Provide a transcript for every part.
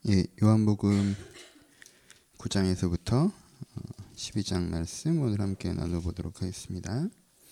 예, 요한복음 9장에서부터 12장 말씀 오늘 함께 나눠보도록 하겠습니다.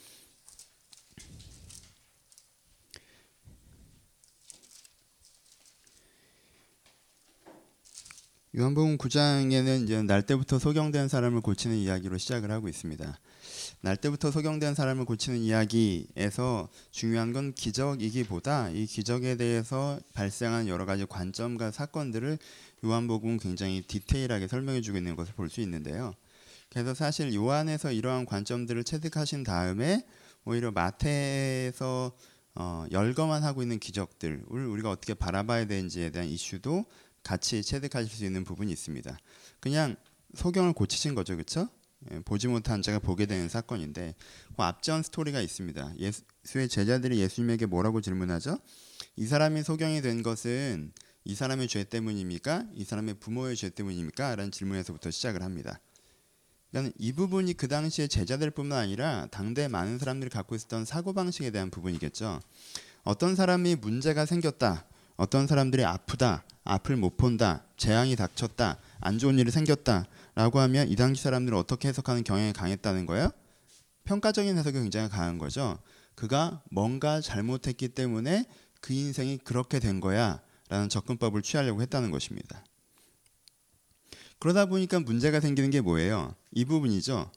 요한복음 9장에는 이제 날 때부터 소경된 사람을 고치는 이야기로 시작을 하고 있습니다. 날 때부터 소경된 사람을 고치는 이야기에서 중요한 건 기적이기보다 이 기적에 대해서 발생한 여러 가지 관점과 사건들을 요한복음은 굉장히 디테일하게 설명해주고 있는 것을 볼 수 있는데요. 그래서 사실 요한에서 이러한 관점들을 체득하신 다음에 오히려 마태에서 열거만 하고 있는 기적들을 우리가 어떻게 바라봐야 되는지에 대한 이슈도 같이 체득하실 수 있는 부분이 있습니다. 그냥 소경을 고치신 거죠, 그렇죠? 보지 못한 자가 보게 되는 사건인데 그 앞전 스토리가 있습니다. 예수의 제자들이 예수님에게 뭐라고 질문하죠? 이 사람이 소경이 된 것은 이 사람의 죄 때문입니까? 이 사람의 부모의 죄 때문입니까? 라는 질문에서부터 시작을 합니다. 그러니까 이 부분이 그 당시에 제자들뿐만 아니라 당대 많은 사람들이 갖고 있었던 사고방식에 대한 부분이겠죠. 어떤 사람이 문제가 생겼다, 어떤 사람들이 아프다, 앞을 못 본다, 재앙이 닥쳤다, 안 좋은 일이 생겼다 라고 하면 이 당시 사람들은 어떻게 해석하는 경향이 강했다는 거예요? 평가적인 해석이 굉장히 강한 거죠. 그가 뭔가 잘못했기 때문에 그 인생이 그렇게 된 거야 라는 접근법을 취하려고 했다는 것입니다. 그러다 보니까 문제가 생기는 게 뭐예요? 이 부분이죠.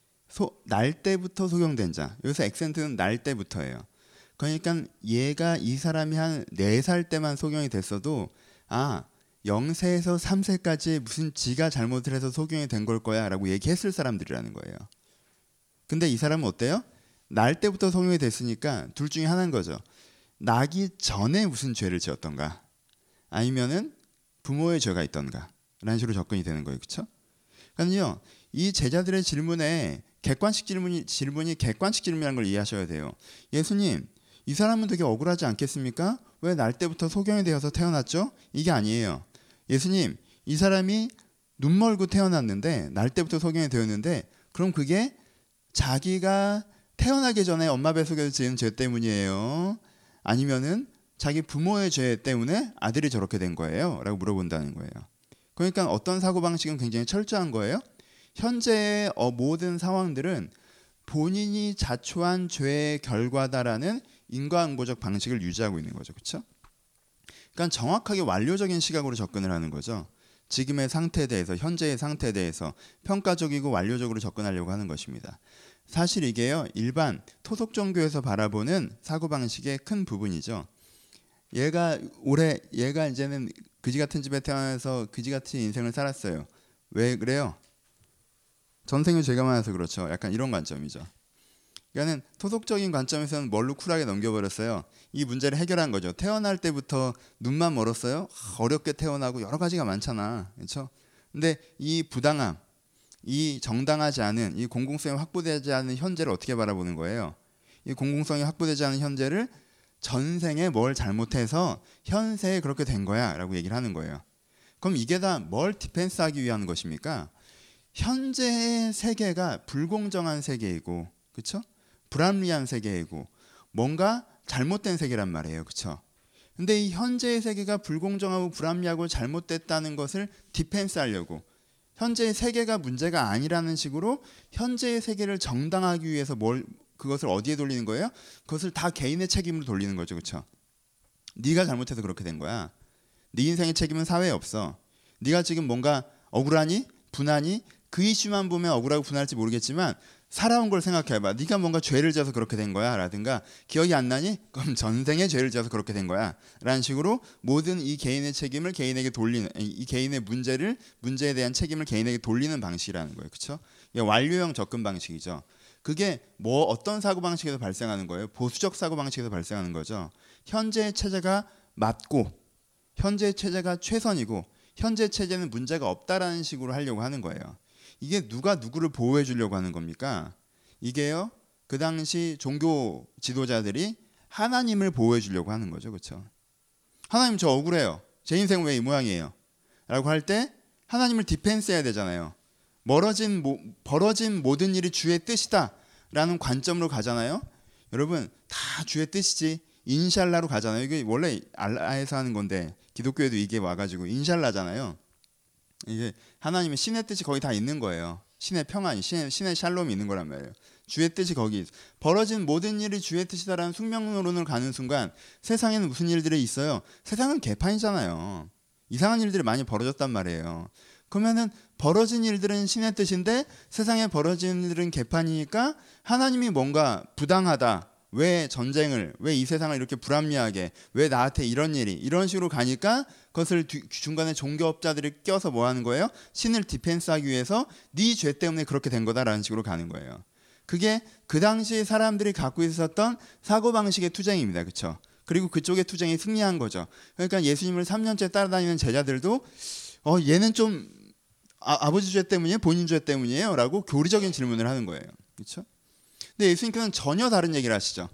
날 때부터 소경된 자. 여기서 액센트는 날 때부터예요. 그러니까 얘가 이 사람이 한 4살 때만 소경이 됐어도 0세에서 3세까지 무슨 지가 잘못을 해서 소경이 된 걸 거야 라고 얘기했을 사람들이라는 거예요. 근데 이 사람은 어때요? 날 때부터 소경이 됐으니까 둘 중에 하나인 거죠. 나기 전에 무슨 죄를 지었던가 아니면은 부모의 죄가 있던가 라는 식으로 접근이 되는 거예요. 그렇죠? 그러니까요. 이 제자들의 질문이 객관식 질문이라는 걸 이해하셔야 돼요. 예수님, 이 사람은 되게 억울하지 않겠습니까? 왜 날 때부터 소경이 되어서 태어났죠? 이게 아니에요. 예수님, 이 사람이 눈 멀고 태어났는데 날 때부터 소경이 되었는데 그럼 그게 자기가 태어나기 전에 엄마 뱃속에서 지은 죄 때문이에요? 아니면은 자기 부모의 죄 때문에 아들이 저렇게 된 거예요? 라고 물어본다는 거예요. 그러니까 어떤 사고방식은 굉장히 철저한 거예요. 현재의 모든 상황들은 본인이 자초한 죄의 결과다라는 인과응보적 방식을 유지하고 있는 거죠. 그렇죠? 그러니까 정확하게 완료적인 시각으로 접근을 하는 거죠. 지금의 상태에 대해서, 현재의 상태에 대해서 평가적이고 완료적으로 접근하려고 하는 것입니다. 사실 이게요. 일반 토속 종교에서 바라보는 사고방식의 큰 부분이죠. 얘가 이제는 그지 같은 집에 태어나서 그지 같은 인생을 살았어요. 왜 그래요? 전생에 죄가 많아서 그렇죠. 약간 이런 관점이죠. 그러니까는 토속적인 관점에서는 뭘로 쿨하게 넘겨버렸어요. 이 문제를 해결한 거죠. 태어날 때부터 눈만 멀었어요. 어렵게 태어나고 여러 가지가 많잖아. 그렇죠? 근데 이 부당함, 이 정당하지 않은, 이 공공성이 확보되지 않은 현재를 어떻게 바라보는 거예요? 이 공공성이 확보되지 않은 현재를 전생에 뭘 잘못해서 현세에 그렇게 된 거야 라고 얘기를 하는 거예요. 그럼 이게 다 뭘 디펜스하기 위한 것입니까? 현재의 세계가 불공정한 세계이고, 그렇죠? 불합리한 세계이고 뭔가 잘못된 세계란 말이에요. 그렇죠? 근데 이 현재의 세계가 불공정하고 불합리하고 잘못됐다는 것을 디펜스하려고 현재의 세계가 문제가 아니라는 식으로 현재의 세계를 정당하기 위해서 그것을 어디에 돌리는 거예요? 그것을 다 개인의 책임으로 돌리는 거죠. 그렇죠? 네가 잘못해서 그렇게 된 거야. 네 인생의 책임은 사회에 없어. 네가 지금 뭔가 억울하니? 분하니? 그 이슈만 보면 억울하고 분할지 모르겠지만 살아온 걸 생각해봐. 네가 뭔가 죄를 지어서 그렇게 된 거야 라든가 기억이 안 나니? 그럼 전생에 죄를 지어서 그렇게 된 거야 라는 식으로 모든 이 개인의 책임을 개인에게 돌리는, 이 개인의 문제에 대한 책임을 개인에게 돌리는 방식이라는 거예요. 그렇죠? 이게 완료형 접근 방식이죠. 그게 어떤 사고방식에서 발생하는 거예요? 보수적 사고방식에서 발생하는 거죠. 현재의 체제가 맞고 현재의 체제가 최선이고 현재 체제는 문제가 없다라는 식으로 하려고 하는 거예요. 이게 누가 누구를 보호해 주려고 하는 겁니까? 이게요. 그 당시 종교 지도자들이 하나님을 보호해 주려고 하는 거죠. 그렇죠? 하나님 저 억울해요. 제 인생은 왜 이 모양이에요? 라고 할 때 하나님을 디펜스해야 되잖아요. 벌어진 모든 일이 주의 뜻이다 라는 관점으로 가잖아요. 여러분 다 주의 뜻이지. 인샬라로 가잖아요. 이게 원래 알라에서 하는 건데 기독교에도 이게 와가지고 인샬라잖아요. 이게 하나님의 신의 뜻이 거기 다 있는 거예요. 신의 평안이, 신의 샬롬이 있는 거란 말이에요. 주의 뜻이 거기 벌어진 모든 일이 주의 뜻이다라는 숙명론을 가는 순간 세상에는 무슨 일들이 있어요? 세상은 개판이잖아요. 이상한 일들이 많이 벌어졌단 말이에요. 그러면은 벌어진 일들은 신의 뜻인데 세상에 벌어진 일들은 개판이니까 하나님이 뭔가 부당하다. 왜 전쟁을, 왜 이 세상을 이렇게 불합리하게, 왜 나한테 이런 일이 이런 식으로 가니까 그것을 중간에 종교업자들이 껴서 뭐 하는 거예요? 신을 디펜스하기 위해서 네 죄 때문에 그렇게 된 거다라는 식으로 가는 거예요. 그게 그 당시 사람들이 갖고 있었던 사고방식의 투쟁입니다. 그렇죠? 그리고 그쪽의 투쟁이 승리한 거죠. 그러니까 예수님을 3년째 따라다니는 제자들도 얘는 좀 아버지 죄 때문이에요? 본인 죄 때문이에요? 라고 교리적인 질문을 하는 거예요. 그렇죠? 근데 예수님께서는 전혀 다른 얘기를 하시죠.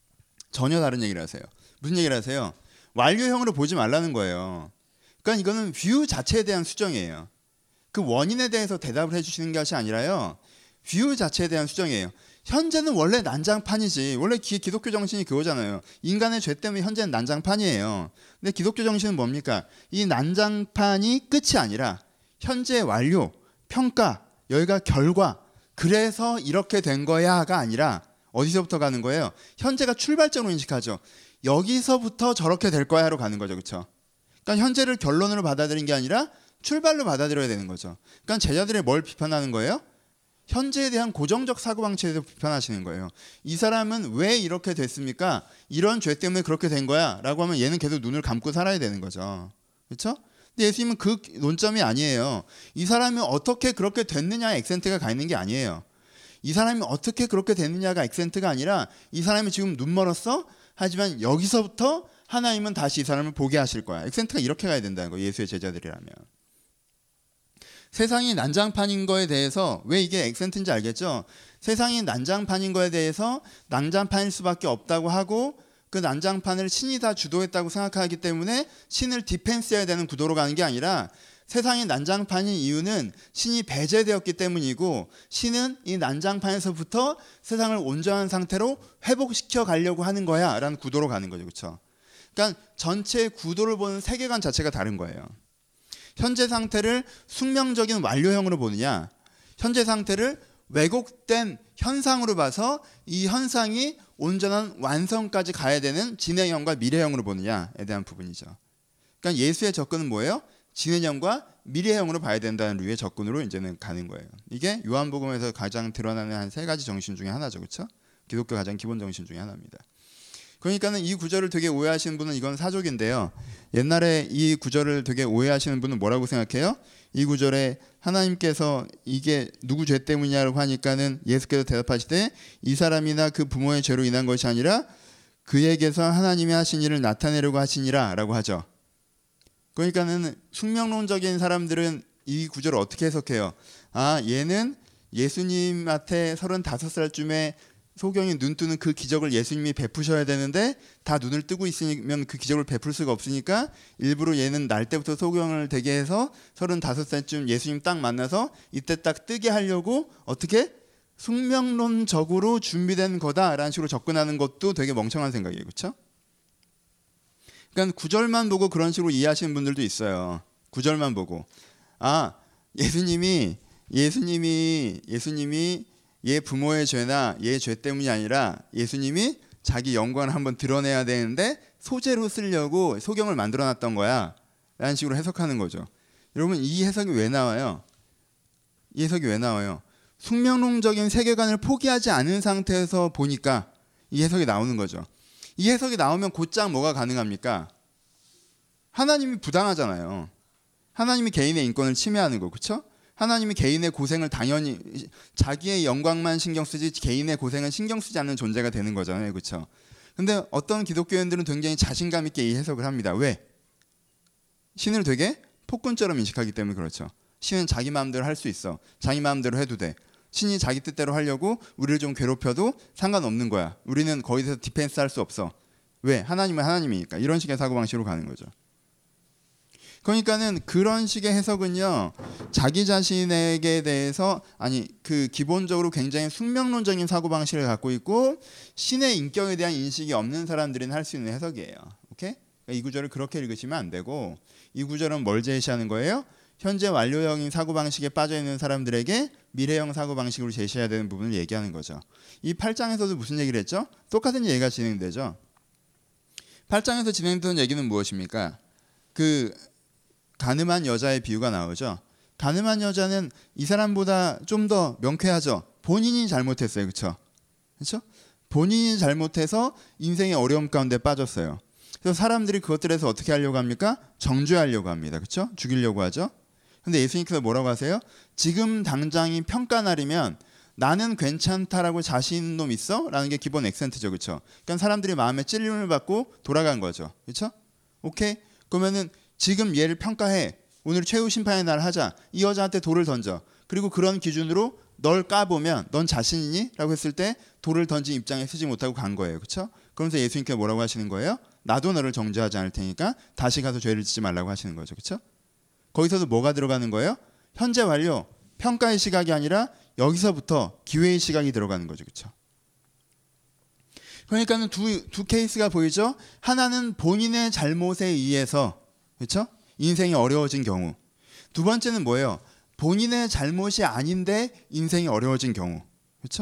전혀 다른 얘기를 하세요. 무슨 얘기를 하세요? 완료형으로 보지 말라는 거예요. 그러니까 이거는 뷰 자체에 대한 수정이에요. 그 원인에 대해서 대답을 해주시는 것이 아니라요. 뷰 자체에 대한 수정이에요. 현재는 원래 난장판이지. 원래 기독교 정신이 그거잖아요. 인간의 죄 때문에 현재는 난장판이에요. 근데 기독교 정신은 뭡니까? 이 난장판이 끝이 아니라 현재 완료, 평가, 여기가 결과. 그래서 이렇게 된 거야가 아니라 어디서부터 가는 거예요? 현재가 출발점으로 인식하죠. 여기서부터 저렇게 될 거야로 가는 거죠. 그렇죠? 그러니까 현재를 결론으로 받아들인 게 아니라 출발로 받아들여야 되는 거죠. 그러니까 제자들이 뭘 비판하는 거예요? 현재에 대한 고정적 사고방식에 대해서 비판하시는 거예요. 이 사람은 왜 이렇게 됐습니까? 이런 죄 때문에 그렇게 된 거야 라고 하면 얘는 계속 눈을 감고 살아야 되는 거죠. 그렇죠? 근데 예수님은 그 논점이 아니에요. 이 사람이 어떻게 그렇게 됐느냐에 액센트가 가 있는 게 아니에요. 이 사람이 어떻게 그렇게 됐느냐가 액센트가 아니라 이 사람이 지금 눈 멀었어? 하지만 여기서부터 하나님은 다시 이 사람을 보게 하실 거야. 액센트가 이렇게 가야 된다는 거예요. 예수의 제자들이라면. 세상이 난장판인 거에 대해서 왜 이게 액센트인지 알겠죠? 세상이 난장판인 거에 대해서 난장판일 수밖에 없다고 하고 그 난장판을 신이 다 주도했다고 생각하기 때문에 신을 디펜스해야 되는 구도로 가는 게 아니라 세상이 난장판인 이유는 신이 배제되었기 때문이고 신은 이 난장판에서부터 세상을 온전한 상태로 회복시켜 가려고 하는 거야 라는 구도로 가는 거죠. 그렇죠? 그러니까 전체 구도를 보는 세계관 자체가 다른 거예요. 현재 상태를 숙명적인 완료형으로 보느냐, 현재 상태를 왜곡된 현상으로 봐서 이 현상이 온전한 완성까지 가야 되는 진행형과 미래형으로 보느냐에 대한 부분이죠. 그러니까 예수의 접근은 뭐예요? 진행형과 미래형으로 봐야 된다는 류의 접근으로 이제는 가는 거예요. 이게 요한복음에서 가장 드러나는 한 세 가지 정신 중에 하나죠. 그렇죠? 기독교 가장 기본 정신 중에 하나입니다. 그러니까는 이 구절을 되게 오해하시는 분은 이건 사족인데요. 옛날에 이 구절을 되게 오해하시는 분은 뭐라고 생각해요? 이 구절에 하나님께서 이게 누구 죄 때문이냐고 하니까는 예수께서 대답하시되 이 사람이나 그 부모의 죄로 인한 것이 아니라 그에게서 하나님이 하신 일을 나타내려고 하시니라 라고 하죠. 그러니까는 숙명론적인 사람들은 이 구절을 어떻게 해석해요? 얘는 예수님한테 35살쯤에 소경이 눈 뜨는 그 기적을 예수님이 베푸셔야 되는데 다 눈을 뜨고 있으면 그 기적을 베풀 수가 없으니까 일부러 얘는 날 때부터 소경을 되게 해서 35살쯤 예수님 딱 만나서 이때 딱 뜨게 하려고 어떻게 숙명론적으로 준비된 거다라는 식으로 접근하는 것도 되게 멍청한 생각이에요. 그렇죠? 그러니까 구절만 보고 그런 식으로 이해하시는 분들도 있어요. 구절만 보고 예수님이 얘 부모의 죄나 얘 죄 때문이 아니라 예수님이 자기 영광을 한번 드러내야 되는데 소재로 쓰려고 소경을 만들어놨던 거야 라는 식으로 해석하는 거죠. 여러분 이 해석이 왜 나와요? 이 해석이 왜 나와요? 숙명론적인 세계관을 포기하지 않은 상태에서 보니까 이 해석이 나오는 거죠. 이 해석이 나오면 곧장 뭐가 가능합니까? 하나님이 부당하잖아요. 하나님이 개인의 인권을 침해하는 거, 그렇죠? 하나님이 개인의 고생을 당연히 자기의 영광만 신경 쓰지 개인의 고생은 신경 쓰지 않는 존재가 되는 거잖아요. 그렇죠? 근데 어떤 기독교인들은 굉장히 자신감 있게 이 해석을 합니다. 왜? 신을 되게 폭군처럼 인식하기 때문에 그렇죠. 신은 자기 마음대로 할 수 있어. 자기 마음대로 해도 돼. 신이 자기 뜻대로 하려고 우리를 좀 괴롭혀도 상관없는 거야. 우리는 거기서 디펜스 할 수 없어. 왜? 하나님은 하나님이니까. 이런 식의 사고방식으로 가는 거죠. 그러니까는 그런 식의 해석은요, 자기 자신에게 대해서 그 기본적으로 굉장히 숙명론적인 사고 방식을 갖고 있고 신의 인격에 대한 인식이 없는 사람들은 할 수 있는 해석이에요. 오케이? 그러니까 이 구절을 그렇게 읽으시면 안 되고, 이 구절은 뭘 제시하는 거예요? 현재 완료형인 사고 방식에 빠져 있는 사람들에게 미래형 사고 방식으로 제시해야 되는 부분을 얘기하는 거죠. 이 8장에서도 무슨 얘기를 했죠? 똑같은 얘기가 진행되죠. 8장에서 진행되는 얘기는 무엇입니까? 그 가늠한 여자의 비유가 나오죠. 가늠한 여자는 이 사람보다 좀 더 명쾌하죠. 본인이 잘못했어요. 그렇죠? 그렇죠? 본인이 잘못해서 인생의 어려움 가운데 빠졌어요. 그래서 사람들이 그것들에서 어떻게 하려고 합니까? 정죄하려고 합니다. 그렇죠? 죽이려고 하죠. 근데 예수님께서 뭐라고 하세요? 지금 당장이 평가 날이면 나는 괜찮다라고 자신 있는 놈 있어? 라는 게 기본 액센트죠. 그렇죠? 그러니까 사람들이 마음에 찔림을 받고 돌아간 거죠. 그렇죠? 오케이? 그러면은 지금 얘를 평가해. 오늘 최후 심판의 날 하자. 이 여자한테 돌을 던져. 그리고 그런 기준으로 널 까보면 넌 자신 있니? 라고 했을 때 돌을 던진 입장에 서지 못하고 간 거예요. 그렇죠? 그러면서 예수님께서 뭐라고 하시는 거예요? 나도 너를 정죄하지 않을 테니까 다시 가서 죄를 짓지 말라고 하시는 거죠. 그렇죠? 거기서도 뭐가 들어가는 거예요? 현재 완료, 평가의 시각이 아니라 여기서부터 기회의 시각이 들어가는 거죠. 그렇죠? 그러니까는 두 케이스가 보이죠? 하나는 본인의 잘못에 의해서, 그렇죠? 인생이 어려워진 경우. 두 번째는 뭐예요? 본인의 잘못이 아닌데 인생이 어려워진 경우. 그렇죠?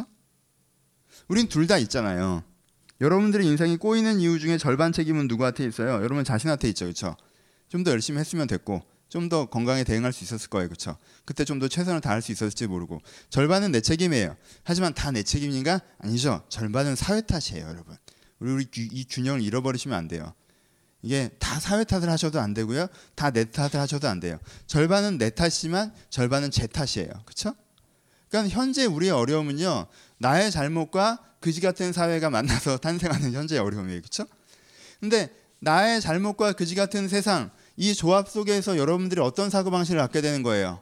우린 둘 다 있잖아요. 여러분들의 인생이 꼬이는 이유 중에 절반 책임은 누구한테 있어요? 여러분 자신한테 있죠. 그렇죠? 좀 더 열심히 했으면 됐고 좀 더 건강에 대응할 수 있었을 거예요. 그렇죠? 그때 좀 더 최선을 다할 수 있었을지 모르고. 절반은 내 책임이에요. 하지만 다 내 책임인가? 아니죠. 절반은 사회 탓이에요. 여러분. 우리 이 균형을 잃어버리시면 안 돼요. 이게 다 사회 탓을 하셔도 안 되고요. 다 내 탓을 하셔도 안 돼요. 절반은 내 탓이지만 절반은 제 탓이에요. 그렇죠? 그러니까 현재 우리의 어려움은요. 나의 잘못과 그지 같은 사회가 만나서 탄생하는 현재의 어려움이에요. 그렇죠? 근데 나의 잘못과 그지 같은 세상, 이 조합 속에서 여러분들이 어떤 사고방식을 갖게 되는 거예요?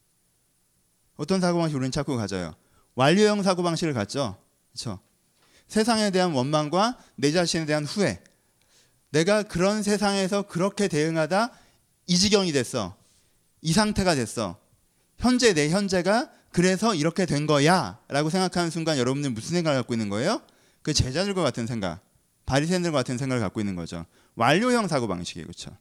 어떤 사고방식 우리는 자꾸 가져요? 완료형 사고방식을 갖죠. 그렇죠? 세상에 대한 원망과 내 자신에 대한 후회. 내가 그런 세상에서 그렇게 대응하다 이 지경이 됐어. 이 상태가 됐어. 현재 내 현재가 그래서 이렇게 된 거야 라고 생각하는 순간 여러분들은 무슨 생각을 갖고 있는 거예요? 그 제자들과 같은 생각, 바리새인들과 같은 생각을 갖고 있는 거죠. 완료형 사고방식이에요. 그렇죠?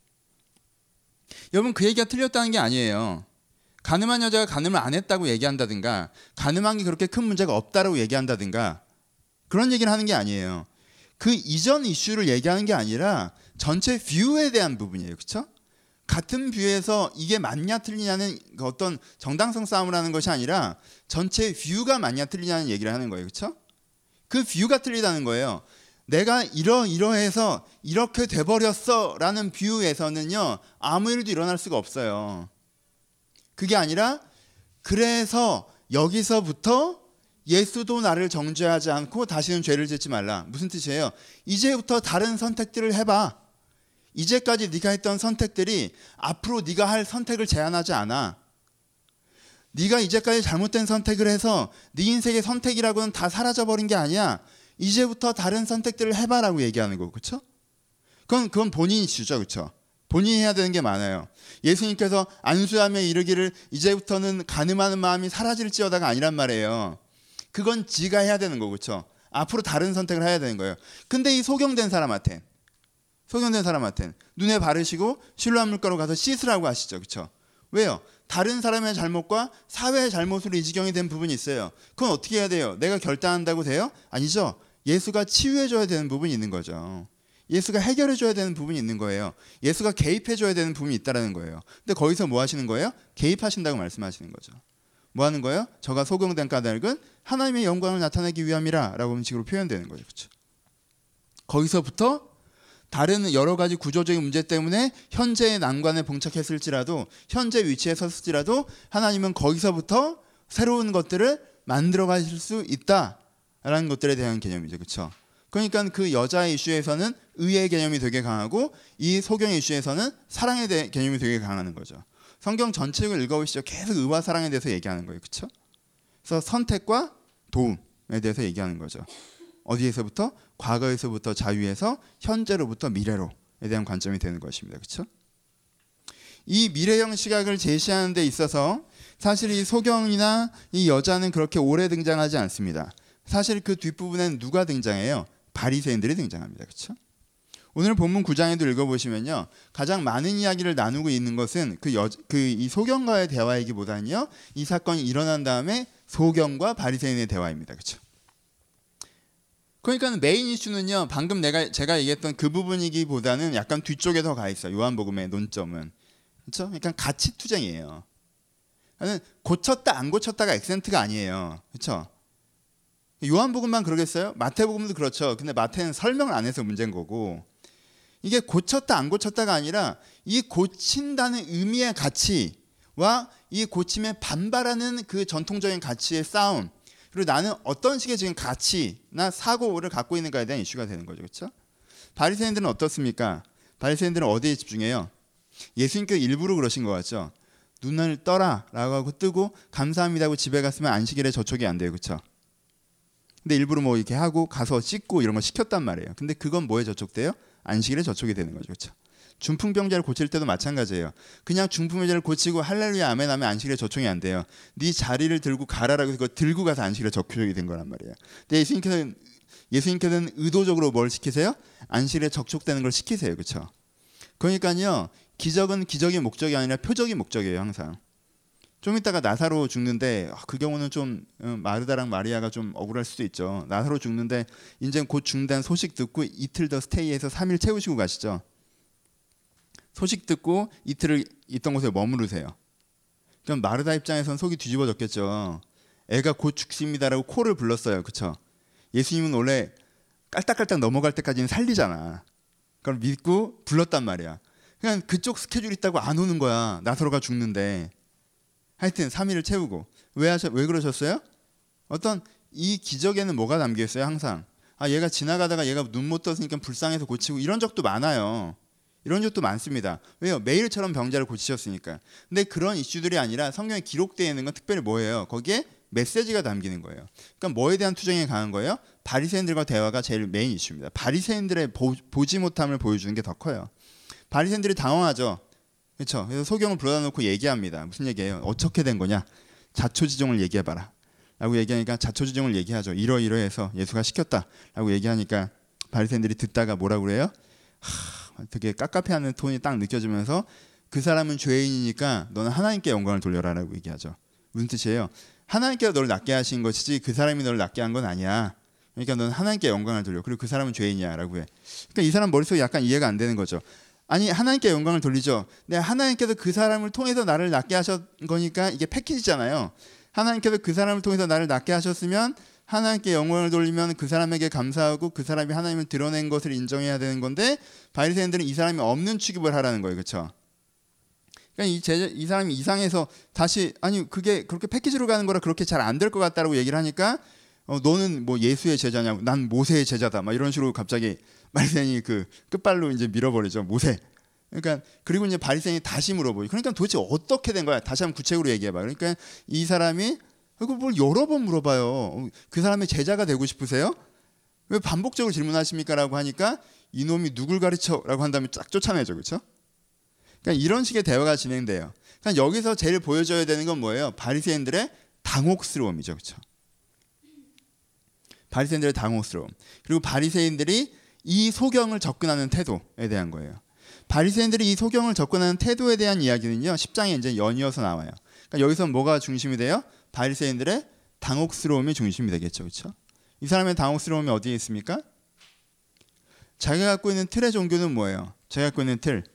여러분 그 얘기가 틀렸다는 게 아니에요. 가늠한 여자가 가늠을 안 했다고 얘기한다든가 가늠한 게 그렇게 큰 문제가 없다라고 얘기한다든가 그런 얘기를 하는 게 아니에요. 그 이전 이슈를 얘기하는 게 아니라 전체 뷰에 대한 부분이에요. 그렇죠? 같은 뷰에서 이게 맞냐 틀리냐는 어떤 정당성 싸움을 하는 것이 아니라 전체 뷰가 맞냐 틀리냐는 얘기를 하는 거예요. 그렇죠? 그 뷰가 틀리다는 거예요. 내가 이러해서 이렇게 돼버렸어 라는 뷰에서는요 아무 일도 일어날 수가 없어요. 그게 아니라 그래서 여기서부터 예수도 나를 정죄하지 않고 다시는 죄를 짓지 말라. 무슨 뜻이에요? 이제부터 다른 선택들을 해봐. 이제까지 네가 했던 선택들이 앞으로 네가 할 선택을 제한하지 않아. 네가 이제까지 잘못된 선택을 해서 네 인생의 선택이라고는 다 사라져버린 게 아니야. 이제부터 다른 선택들을 해봐라고 얘기하는 거고, 그렇죠? 그건 본인이 주죠, 그렇죠? 본인이 해야 되는 게 많아요. 예수님께서 안수하며 이르기를 이제부터는 가늠하는 마음이 사라질지어다가 아니란 말이에요. 그건 지가 해야 되는 거고, 그렇죠? 앞으로 다른 선택을 해야 되는 거예요. 근데 이 소경된 사람한텐 눈에 바르시고 실로암 물가로 가서 씻으라고 하시죠, 그렇죠? 왜요? 다른 사람의 잘못과 사회의 잘못으로 이 지경이 된 부분이 있어요. 그건 어떻게 해야 돼요? 내가 결단한다고 돼요? 아니죠. 예수가 치유해줘야 되는 부분이 있는 거죠. 예수가 해결해줘야 되는 부분이 있는 거예요. 예수가 개입해줘야 되는 부분이 있다는 거예요. 근데 거기서 뭐 하시는 거예요? 개입하신다고 말씀하시는 거죠. 뭐 하는 거예요? 저가 소경된 까닭은 하나님의 영광을 나타내기 위함이라 라고 식으로 표현되는 거죠. 그렇죠? 거기서부터 다른 여러 가지 구조적인 문제 때문에 현재의 난관에 봉착했을지라도 현재 위치에 섰을지라도 하나님은 거기서부터 새로운 것들을 만들어 가실 수 있다라는 것들에 대한 개념이죠. 그렇죠? 그러니까 그 여자의 이슈에서는 의의 개념이 되게 강하고 이 소경의 이슈에서는 사랑의 개념이 되게 강하는 거죠. 성경 전체를 읽어보시죠. 계속 의와 사랑에 대해서 얘기하는 거예요. 그렇죠? 그래서 선택과 도움에 대해서 얘기하는 거죠. 어디에서부터? 과거에서부터 자유에서 현재로부터 미래로에 대한 관점이 되는 것입니다. 그렇죠? 이 미래형 시각을 제시하는 데 있어서 사실 이 소경이나 이 여자는 그렇게 오래 등장하지 않습니다. 사실 그 뒷부분에는 누가 등장해요? 바리새인들이 등장합니다. 그렇죠? 오늘 본문 9장에도 읽어보시면요, 가장 많은 이야기를 나누고 있는 것은 이 소경과의 대화이기보다는요, 이 사건이 일어난 다음에 소경과 바리새인의 대화입니다. 그렇죠? 그러니까 메인 이슈는요, 방금 제가 얘기했던 그 부분이기보다는 약간 뒤쪽에 더 가 있어요. 요한복음의 논점은. 그렇죠? 그러니까 가치 투쟁이에요. 고쳤다 안 고쳤다가 액센트가 아니에요. 그렇죠? 요한복음만 그러겠어요? 마태복음도 그렇죠. 근데 마태는 설명을 안 해서 문제인 거고, 이게 고쳤다 안 고쳤다가 아니라 이 고친다는 의미의 가치와 이 고침에 반발하는 그 전통적인 가치의 싸움, 그리고 나는 어떤 식의 지금 가치나 사고를 갖고 있는가에 대한 이슈가 되는 거죠. 그렇죠? 바리새인들은 어떻습니까? 바리새인들은 어디에 집중해요? 예수님께서 일부러 그러신 것 같죠? 눈을 떠라 라고 하고 뜨고 감사합니다 하고 집에 갔으면 안식일에 저촉이 안 돼요. 그렇죠? 근데 일부러 뭐 이렇게 하고 가서 씻고 이런 거 시켰단 말이에요. 근데 그건 뭐에 저촉돼요? 안식일에 저촉이 되는 거죠. 그렇죠? 중풍병자를 고칠 때도 마찬가지예요. 그냥 중풍병자를 고치고 할렐루야 아멘 하면 안식일에 저촉이 안 돼요. 네 자리를 들고 가라라고 해서 그거 들고 가서 안식일에 저촉이 된 거란 말이에요. 근데 예수님께서는 의도적으로 뭘 시키세요? 안식일에 적촉되는 걸 시키세요. 그렇죠? 그러니까요, 기적은 기적의 목적이 아니라 표적이 목적이에요. 항상. 좀 이따가 나사로 죽는데 그 경우는 좀 마르다랑 마리아가 좀 억울할 수도 있죠. 나사로 죽는데 이제 곧 죽는다는 소식 듣고 이틀 더 스테이해서 3일 채우시고 가시죠. 소식 듣고 이틀을 있던 곳에 머무르세요. 그럼 마르다 입장에서는 속이 뒤집어졌겠죠. 애가 곧 죽습니다라고 코를 불렀어요. 그렇죠? 예수님은 원래 깔딱깔딱 넘어갈 때까지는 살리잖아. 그걸 믿고 불렀단 말이야. 그냥 그쪽 스케줄 있다고 안 오는 거야. 나사로가 죽는데. 하여튼 3일을 채우고. 왜 그러셨어요? 어떤 이 기적에는 뭐가 담겨 있어요? 항상 얘가 지나가다가 얘가 눈 못 떴으니까 불쌍해서 고치고, 이런 적도 많아요. 이런 적도 많습니다. 왜요? 매일처럼 병자를 고치셨으니까. 근데 그런 이슈들이 아니라 성경에 기록되어 있는 건 특별히 뭐예요? 거기에 메시지가 담기는 거예요. 그러니까 뭐에 대한 투쟁이 강한 거예요? 바리새인들과 대화가 제일 메인 이슈입니다. 바리새인들의 보지 못함을 보여주는 게 더 커요. 바리새인들이 당황하죠. 그렇죠? 그래서 소경을 불러다 놓고 얘기합니다. 무슨 얘기예요? 어떻게 된 거냐? 자초지종을 얘기해봐라 라고 얘기하니까 자초지종을 얘기하죠. 이러이러해서 예수가 시켰다 라고 얘기하니까 바리새인들이 듣다가 뭐라고 그래요? 되게 깝깝해하는 톤이 딱 느껴지면서 그 사람은 죄인이니까 너는 하나님께 영광을 돌려라 라고 얘기하죠. 무슨 뜻이에요? 하나님께서 너를 낫게 하신 것이지 그 사람이 너를 낫게 한 건 아니야. 그러니까 너는 하나님께 영광을 돌려. 그리고 그 사람은 죄인이야 라고 해. 그러니까 이 사람 머릿속에 약간 이해가 안 되는 거죠. 아니, 하나님께 영광을 돌리죠. 근데 하나님께서 그 사람을 통해서 나를 낫게 하신 거니까 이게 패키지잖아요. 하나님께서 그 사람을 통해서 나를 낫게 하셨으면 하나님께 영광을 돌리면 그 사람에게 감사하고 그 사람이 하나님을 드러낸 것을 인정해야 되는 건데, 바리새인들은 이 사람이 없는 취급을 하라는 거예요. 그렇죠? 그러니까 이 사람이 이상해서 다시, 아니 그게 그렇게 패키지로 가는 거라 그렇게 잘 안 될 것 같다라고 얘기를 하니까 너는 뭐 예수의 제자냐고, 난 모세의 제자다 막 이런 식으로 갑자기 바리새인이 그 끝발로 이제 밀어버리죠. 모세. 그러니까 그리고 이제 바리새인이 다시 물어보죠. 그러니까 도대체 어떻게 된 거야? 다시 한번 구체적으로 얘기해봐. 그러니까 이 사람이 그걸 뭘 여러 번 물어봐요. 그 사람의 제자가 되고 싶으세요? 왜 반복적으로 질문하십니까? 라고 하니까 이놈이 누굴 가르쳐? 라고 한 다음에 쫙 쫓아내죠. 그렇죠? 그러니까 이런 식의 대화가 진행돼요. 그러니까 여기서 제일 보여줘야 되는 건 뭐예요? 바리새인들의 당혹스러움이죠. 그렇죠? 바리새인들의 당혹스러움. 그리고 바리새인들이 이 소경을 접근하는 태도에 대한 거예요. 바리새인들이 이 소경을 접근하는 태도에 대한 이야기는요, 10장에 이제 연이어서 나와요. 그러니까 여기서 뭐가 중심이 돼요? 바리새인들의 당혹스러움이 중심이 되겠죠. 그렇죠? 이 사람의 당혹스러움이 어디에 있습니까? 자기가 갖고 있는 틀의 종교는 뭐예요? 자기가 갖고 있는 틀.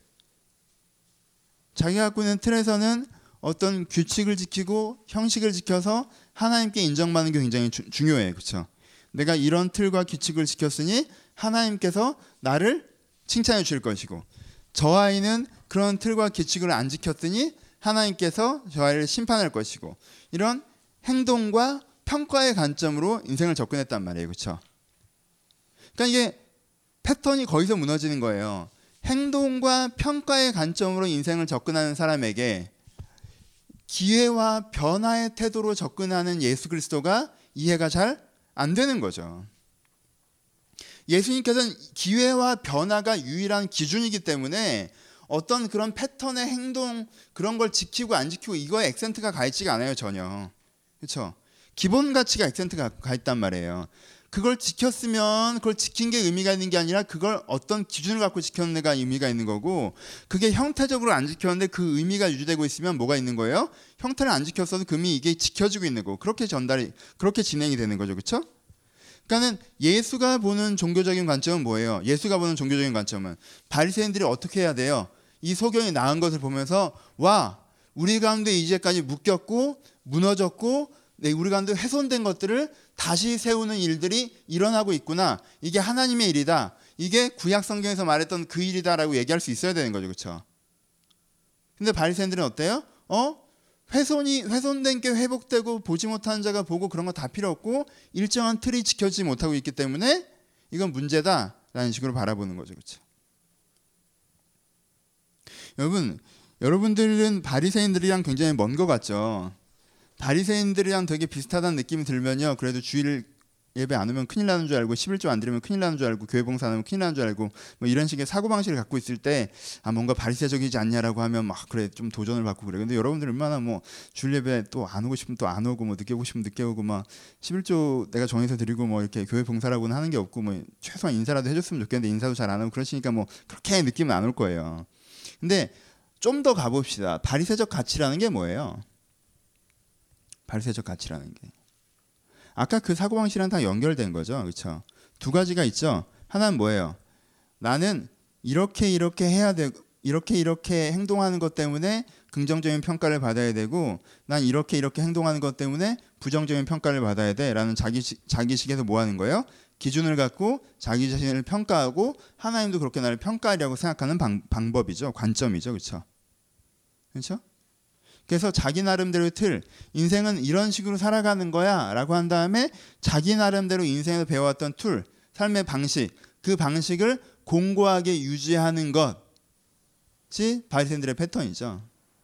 자기가 갖고 있는 틀에서는 어떤 규칙을 지키고 형식을 지켜서 하나님께 인정받는 게 굉장히 중요해요. 그렇죠? 내가 이런 틀과 규칙을 지켰으니 하나님께서 나를 칭찬해 주실 것이고, 저 아이는 그런 틀과 규칙을 안 지켰으니 하나님께서 저 아이를 심판할 것이고, 이런 행동과 평가의 관점으로 인생을 접근했단 말이에요. 그렇죠? 그러니까 이게 패턴이 거기서 무너지는 거예요. 행동과 평가의 관점으로 인생을 접근하는 사람에게 기회와 변화의 태도로 접근하는 예수 그리스도가 이해가 잘 안 되는 거죠. 예수님께서는 기회와 변화가 유일한 기준이기 때문에 어떤 그런 패턴의 행동 그런 걸 지키고 안 지키고 이거에 액센트가 가 있지가 않아요. 전혀. 그렇죠? 기본 가치가 액센트가 가 있단 말이에요. 그걸 지켰으면 그걸 지킨 게 의미가 있는 게 아니라 그걸 어떤 기준을 갖고 지켰는가 의미가 있는 거고, 그게 형태적으로 안 지켰는데 그 의미가 유지되고 있으면 뭐가 있는 거예요? 형태를 안 지켰어도 그 의미 이게 지켜지고 있는 거고, 그렇게 전달이 그렇게 진행이 되는 거죠. 그렇죠? 그러니까는 예수가 보는 종교적인 관점은 뭐예요? 예수가 보는 종교적인 관점은 바리새인들이 어떻게 해야 돼요? 이 소경이 나은 것을 보면서 와, 우리 가운데 이제까지 묶였고 무너졌고 우리 가운데 훼손된 것들을 다시 세우는 일들이 일어나고 있구나. 이게 하나님의 일이다. 이게 구약 성경에서 말했던 그 일이다라고 얘기할 수 있어야 되는 거죠. 그렇죠? 근데 바리새인들은 어때요? 훼손된 게 회복되고 보지 못하는 자가 보고 그런 거 다 필요 없고 일정한 틀이 지켜지지 못하고 있기 때문에 이건 문제다라는 식으로 바라보는 거죠. 그렇죠? 여러분들은 바리새인들이랑 굉장히 먼 것 같죠? 바리새인들이랑 되게 비슷하다는 느낌이 들면요, 그래도 주일 예배 안 오면 큰일 나는 줄 알고 11조 안 드리면 큰일 나는 줄 알고 교회 봉사 안 하면 큰일 나는 줄 알고 뭐 이런 식의 사고방식을 갖고 있을 때 뭔가 바리새적이지 않냐라고 하면 막 그래 좀 도전을 받고 그래. 근데 여러분들 얼마나 뭐 주일 예배 또 안 오고 싶으면 또 안 오고 뭐 늦게 오고 싶으면 늦게 오고 막 11조 내가 정해서 드리고 뭐 이렇게 교회 봉사라고는 하는 게 없고 뭐 최소한 인사라도 해줬으면 좋겠는데 인사도 잘 안 하고 그러시니까 뭐 그렇게 느낌은 안 올 거예요. 근데 좀 더 가봅시다. 바리새적 가치라는 게 뭐예요? 바리새적 가치라는 게 아까 그 사고방식이랑 다 연결된 거죠. 그렇죠? 두 가지가 있죠. 하나는 뭐예요? 나는 이렇게 해야 되고 이렇게 행동하는 것 때문에 긍정적인 평가를 받아야 되고 난 이렇게 행동하는 것 때문에 부정적인 평가를 받아야 돼라는 자기식에서 뭐 하는 거예요? 기준을 갖고 자기 자신을 평가하고 하나님도 그렇게 나를 평가하려고 생각하는 방법이죠. 관점이죠. 그렇죠? 그렇죠? 그래서 자기 나름대로의 틀, 인생은 이런 식으로 살아가는 거야 라고 한 다음에 자기 나름대로 인생에서 배워왔던 툴, 삶의 방식, 그 방식을 공고하게 유지하는 것이 바리새인들의 패턴이죠.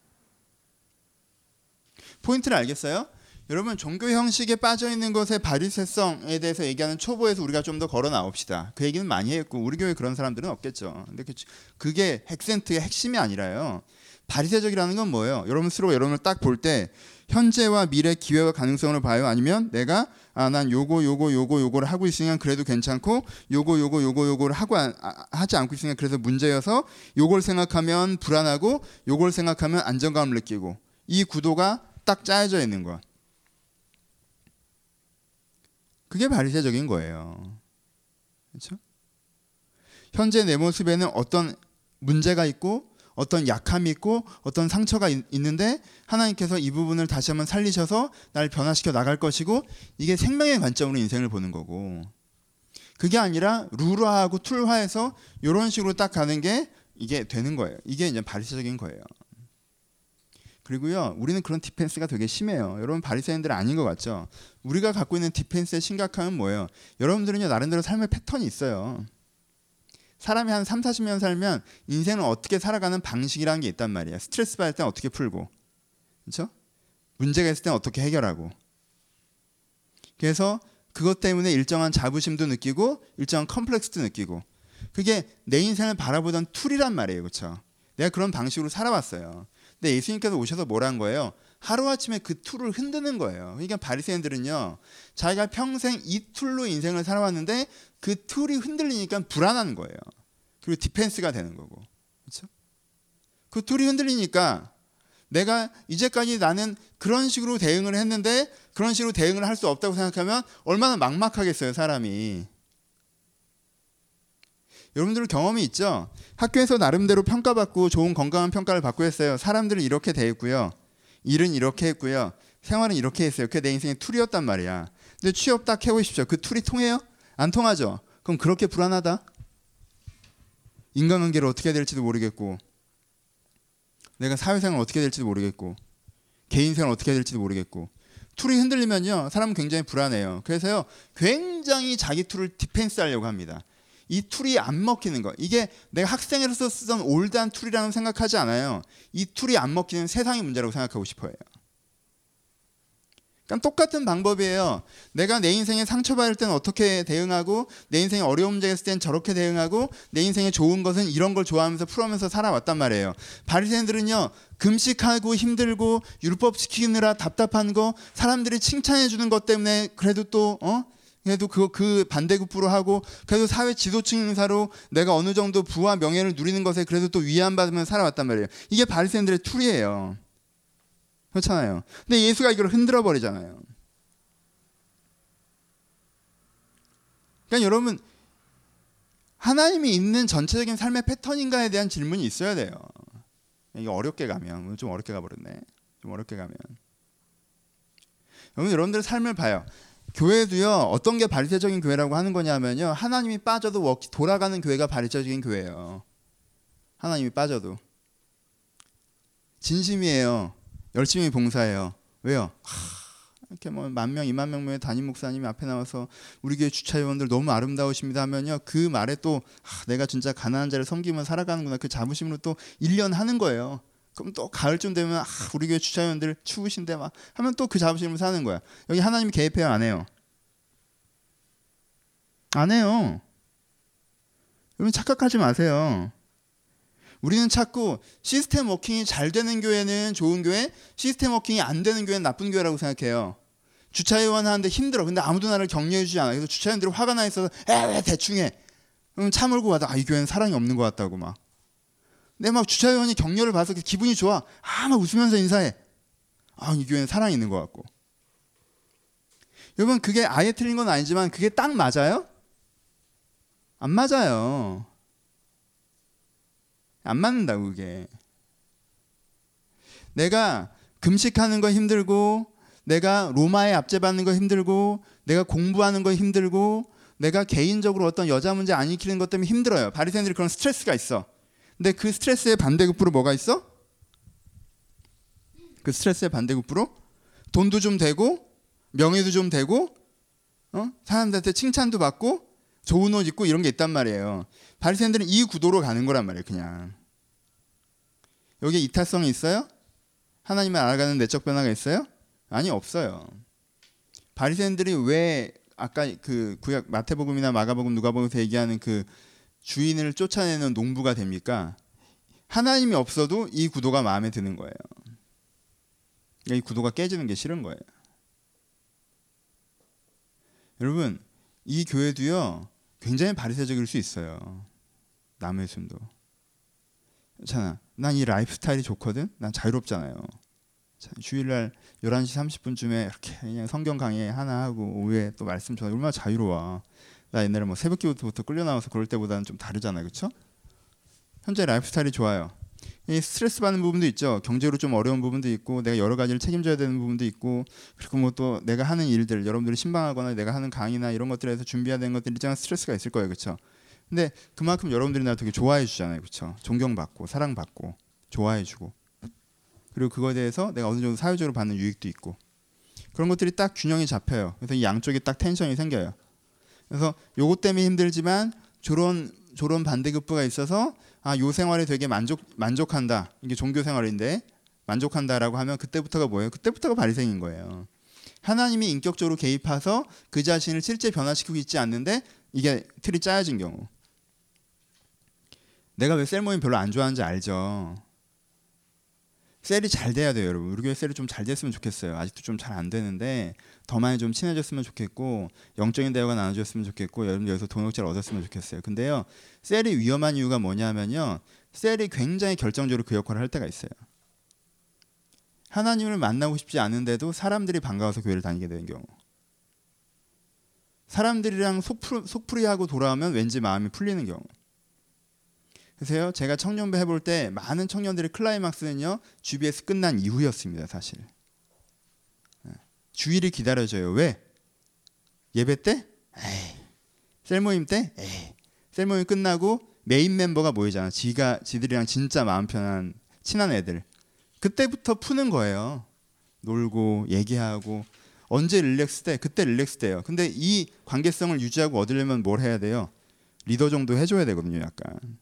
포인트를 알겠어요? 여러분, 종교 형식에 빠져있는 것의 바리새성에 대해서 얘기하는 초보에서 우리가 좀 더 걸어 나옵시다. 그 얘기는 많이 했고 우리 교회에 그런 사람들은 없겠죠. 근데 그게 핵센트의 핵심이 아니라요. 바리새적이라는 건 뭐예요? 여러분 스스로 여러분을 딱 볼 때 현재와 미래 기회와 가능성을 봐요? 아니면 내가 난 요거를 하고 있으니까 그래도 괜찮고 요거를 하지 않고 있으니까 그래서 문제여서 요걸 생각하면 불안하고 요걸 생각하면 안정감을 느끼고 이 구도가 딱 짜여져 있는 것. 그게 바리새적인 거예요. 그렇죠? 현재 내 모습에는 어떤 문제가 있고 어떤 약함이 있고 어떤 상처가 있는데 하나님께서 이 부분을 다시 한번 살리셔서 날 변화시켜 나갈 것이고 이게 생명의 관점으로 인생을 보는 거고 그게 아니라 룰화하고 툴화해서 이런 식으로 딱 가는 게 이게 되는 거예요. 이게 이제 바리새적인 거예요. 그리고요, 우리는 그런 디펜스가 되게 심해요. 여러분 바리새인들은 아닌 것 같죠? 우리가 갖고 있는 디펜스의 심각함은 뭐예요? 여러분들은요 나름대로 삶의 패턴이 있어요. 사람이 한 3, 40년 살면 인생을 어떻게 살아가는 방식이라는 게 있단 말이에요. 스트레스 받을 땐 어떻게 풀고, 그렇죠? 문제가 있을 땐 어떻게 해결하고. 그래서 그것 때문에 일정한 자부심도 느끼고 일정한 컴플렉스도 느끼고 그게 내 인생을 바라보던 툴이란 말이에요. 그렇죠? 내가 그런 방식으로 살아왔어요. 근데 예수님께서 오셔서 뭐란 거예요? 하루아침에 그 툴을 흔드는 거예요. 그러니까 바리새인들은요 자기가 평생 이 툴로 인생을 살아왔는데 그 툴이 흔들리니까 불안한 거예요. 그리고 디펜스가 되는 거고, 그렇죠? 그 툴이 흔들리니까 내가 이제까지 나는 그런 식으로 대응을 했는데 그런 식으로 대응을 할 수 없다고 생각하면 얼마나 막막하겠어요, 사람이. 여러분들 경험이 있죠? 학교에서 나름대로 평가받고 좋은 건강한 평가를 받고 했어요. 사람들은 이렇게 돼 있고요. 일은 이렇게 했고요. 생활은 이렇게 했어요. 그게 내 인생의 툴이었단 말이야. 근데 취업 딱 해보십시오. 그 툴이 통해요? 안 통하죠? 그럼 그렇게 불안하다? 인간관계를 어떻게 해야 될지도 모르겠고 내가 사회생활을 어떻게 해야 될지도 모르겠고 개인생활을 어떻게 해야 될지도 모르겠고 툴이 흔들리면요 사람은 굉장히 불안해요. 그래서요 굉장히 자기 툴을 디펜스하려고 합니다. 이 툴이 안 먹히는 거, 이게 내가 학생으로서 쓰던 올드한 툴이라는 생각하지 않아요. 이 툴이 안 먹히는 세상의 문제라고 생각하고 싶어요. 그러니까 똑같은 방법이에요. 내가 내 인생에 상처받을 때는 어떻게 대응하고, 내 인생에 어려운 문제가 있을 때는 저렇게 대응하고, 내 인생에 좋은 것은 이런 걸 좋아하면서 풀어면서 살아왔단 말이에요. 바리새인들은요, 금식하고 힘들고 율법 지키느라 답답한 거, 사람들이 칭찬해 주는 것 때문에 그래도 또 그래도 그 반대급부로 하고, 그래도 사회 지도층 인사로 내가 어느 정도 부와 명예를 누리는 것에 그래도 또 위안받으면서 살아왔단 말이에요. 이게 바리새인들의 툴이에요. 그렇잖아요. 근데 예수가 이걸 흔들어 버리잖아요. 그러니까 여러분, 하나님이 있는 전체적인 삶의 패턴인가에 대한 질문이 있어야 돼요. 이게 어렵게 가면, 좀 어렵게 가버렸네. 좀 어렵게 가면. 여러분들 삶을 봐요. 교회도요, 어떤 게 바리새적인 교회라고 하는 거냐면요, 하나님이 빠져도 돌아가는 교회가 바리새적인 교회예요. 하나님이 빠져도 진심이에요. 열심히 봉사해요. 왜요? 이렇게 뭐 10,000명, 20,000명의 담임 목사님이 앞에 나와서 우리 교회 주차위원들 너무 아름다우십니다 하면요, 그 말에 또 내가 진짜 가난한 자를 섬기며 살아가는구나, 그 자부심으로 또 1년 하는 거예요. 그럼 또 가을쯤 되면 우리 교회 주차위원들 추우신데 막 하면 또 그 자부심으로 사는 거야. 여기 하나님이 개입해요, 안 해요? 안 해요. 여러분 착각하지 마세요. 우리는 자꾸 시스템 워킹이 잘 되는 교회는 좋은 교회, 시스템 워킹이 안 되는 교회는 나쁜 교회라고 생각해요. 주차위원 하는데 힘들어. 근데 아무도 나를 격려해 주지 않아. 그래서 주차위원들이 화가 나 있어서 왜 대충 해. 그럼 차 몰고 가다 이 교회는 사랑이 없는 것 같다고 막. 근데 막 주차위원이 격려를 받아서 기분이 좋아. 막 웃으면서 인사해. 이 교회는 사랑이 있는 것 같고. 여러분, 그게 아예 틀린 건 아니지만 그게 딱 맞아요? 안 맞아요. 안 맞는다고. 그게 내가 금식하는 거 힘들고, 내가 로마에 압제받는 거 힘들고, 내가 공부하는 거 힘들고, 내가 개인적으로 어떤 여자 문제 안 익히는 것 때문에 힘들어요. 바리새인들이 그런 스트레스가 있어. 근데 그 스트레스의 반대급부로 뭐가 있어? 그 스트레스의 반대급부로 돈도 좀 되고, 명예도 좀 되고, 사람들한테 칭찬도 받고, 좋은 옷 입고 이런 게 있단 말이에요. 바리새인들은 이 구도로 가는 거란 말이에요. 그냥 여기에 이탈성이 있어요? 하나님을 알아가는 내적 변화가 있어요? 아니, 없어요. 바리새인들이 왜 아까 그 구약 마태복음이나 마가복음, 누가복음에서 얘기하는 그 주인을 쫓아내는 농부가 됩니까? 하나님이 없어도 이 구도가 마음에 드는 거예요. 이 구도가 깨지는 게 싫은 거예요. 여러분, 이 교회도요, 굉장히 바리새적일 수 있어요. 남의 숨도. 괜찮아. 난 이 라이프 스타일이 좋거든. 난 자유롭잖아요. 주일날 11시 30분쯤에 이렇게 그냥 성경 강의 하나 하고 오후에 또 말씀 전하고 얼마나 자유로워. 나 옛날에 뭐 새벽기부터 끌려 나와서 그럴 때보다는 좀 다르잖아요. 그렇죠? 현재 라이프 스타일이 좋아요. 이 스트레스 받는 부분도 있죠. 경제로 좀 어려운 부분도 있고, 내가 여러 가지를 책임져야 되는 부분도 있고, 그리고 뭐 또 내가 하는 일들, 여러분들이 신방하거나 내가 하는 강의나 이런 것들에서 준비해야 되는 것들이 있잖아, 스트레스가 있을 거예요. 그렇죠? 근데 그만큼 여러분들이 나를 되게 좋아해 주잖아요. 그렇죠? 존경받고 사랑받고 좋아해 주고, 그리고 그거에 대해서 내가 어느 정도 사회적으로 받는 유익도 있고, 그런 것들이 딱 균형이 잡혀요. 그래서 이 양쪽에 딱 텐션이 생겨요. 그래서 요것 때문에 힘들지만 저런 반대급부가 있어서 요 생활에 되게 만족한다. 이게 종교 생활인데 만족한다라고 하면 그때부터가 뭐예요? 그때부터가 바리새인인 거예요. 하나님이 인격적으로 개입해서 그 자신을 실제 변화시키고 있지 않는데 이게 틀이 짜여진 경우. 내가 왜 셀 모임 별로 안 좋아하는지 알죠? 셀이 잘 돼야 돼요, 여러분. 우리 교회 셀이 좀 잘 됐으면 좋겠어요. 아직도 좀 잘 안 되는데 더 많이 좀 친해졌으면 좋겠고, 영적인 대화가 나눠졌으면 좋겠고, 여러분 여기서 동역자를 얻었으면 좋겠어요. 근데요, 셀이 위험한 이유가 뭐냐면요, 셀이 굉장히 결정적으로 그 역할을 할 때가 있어요. 하나님을 만나고 싶지 않은데도 사람들이 반가워서 교회를 다니게 되는 경우, 사람들이랑 속풀이하고 돌아오면 왠지 마음이 풀리는 경우. 그래서요, 제가 청년부 해볼 때 많은 청년들의 클라이막스는요, GBS 끝난 이후였습니다. 사실 주일이 기다려져요. 왜? 예배 때? 에이. 셀모임 때? 에이. 셀모임 끝나고 메인 멤버가 모이잖아. 지들이랑 진짜 마음 편한 친한 애들. 그때부터 푸는 거예요. 놀고 얘기하고. 언제 릴렉스 돼? 그때 릴렉스 돼요. 근데 이 관계성을 유지하고 얻으려면 뭘 해야 돼요? 리더 정도 해줘야 되거든요. 약간.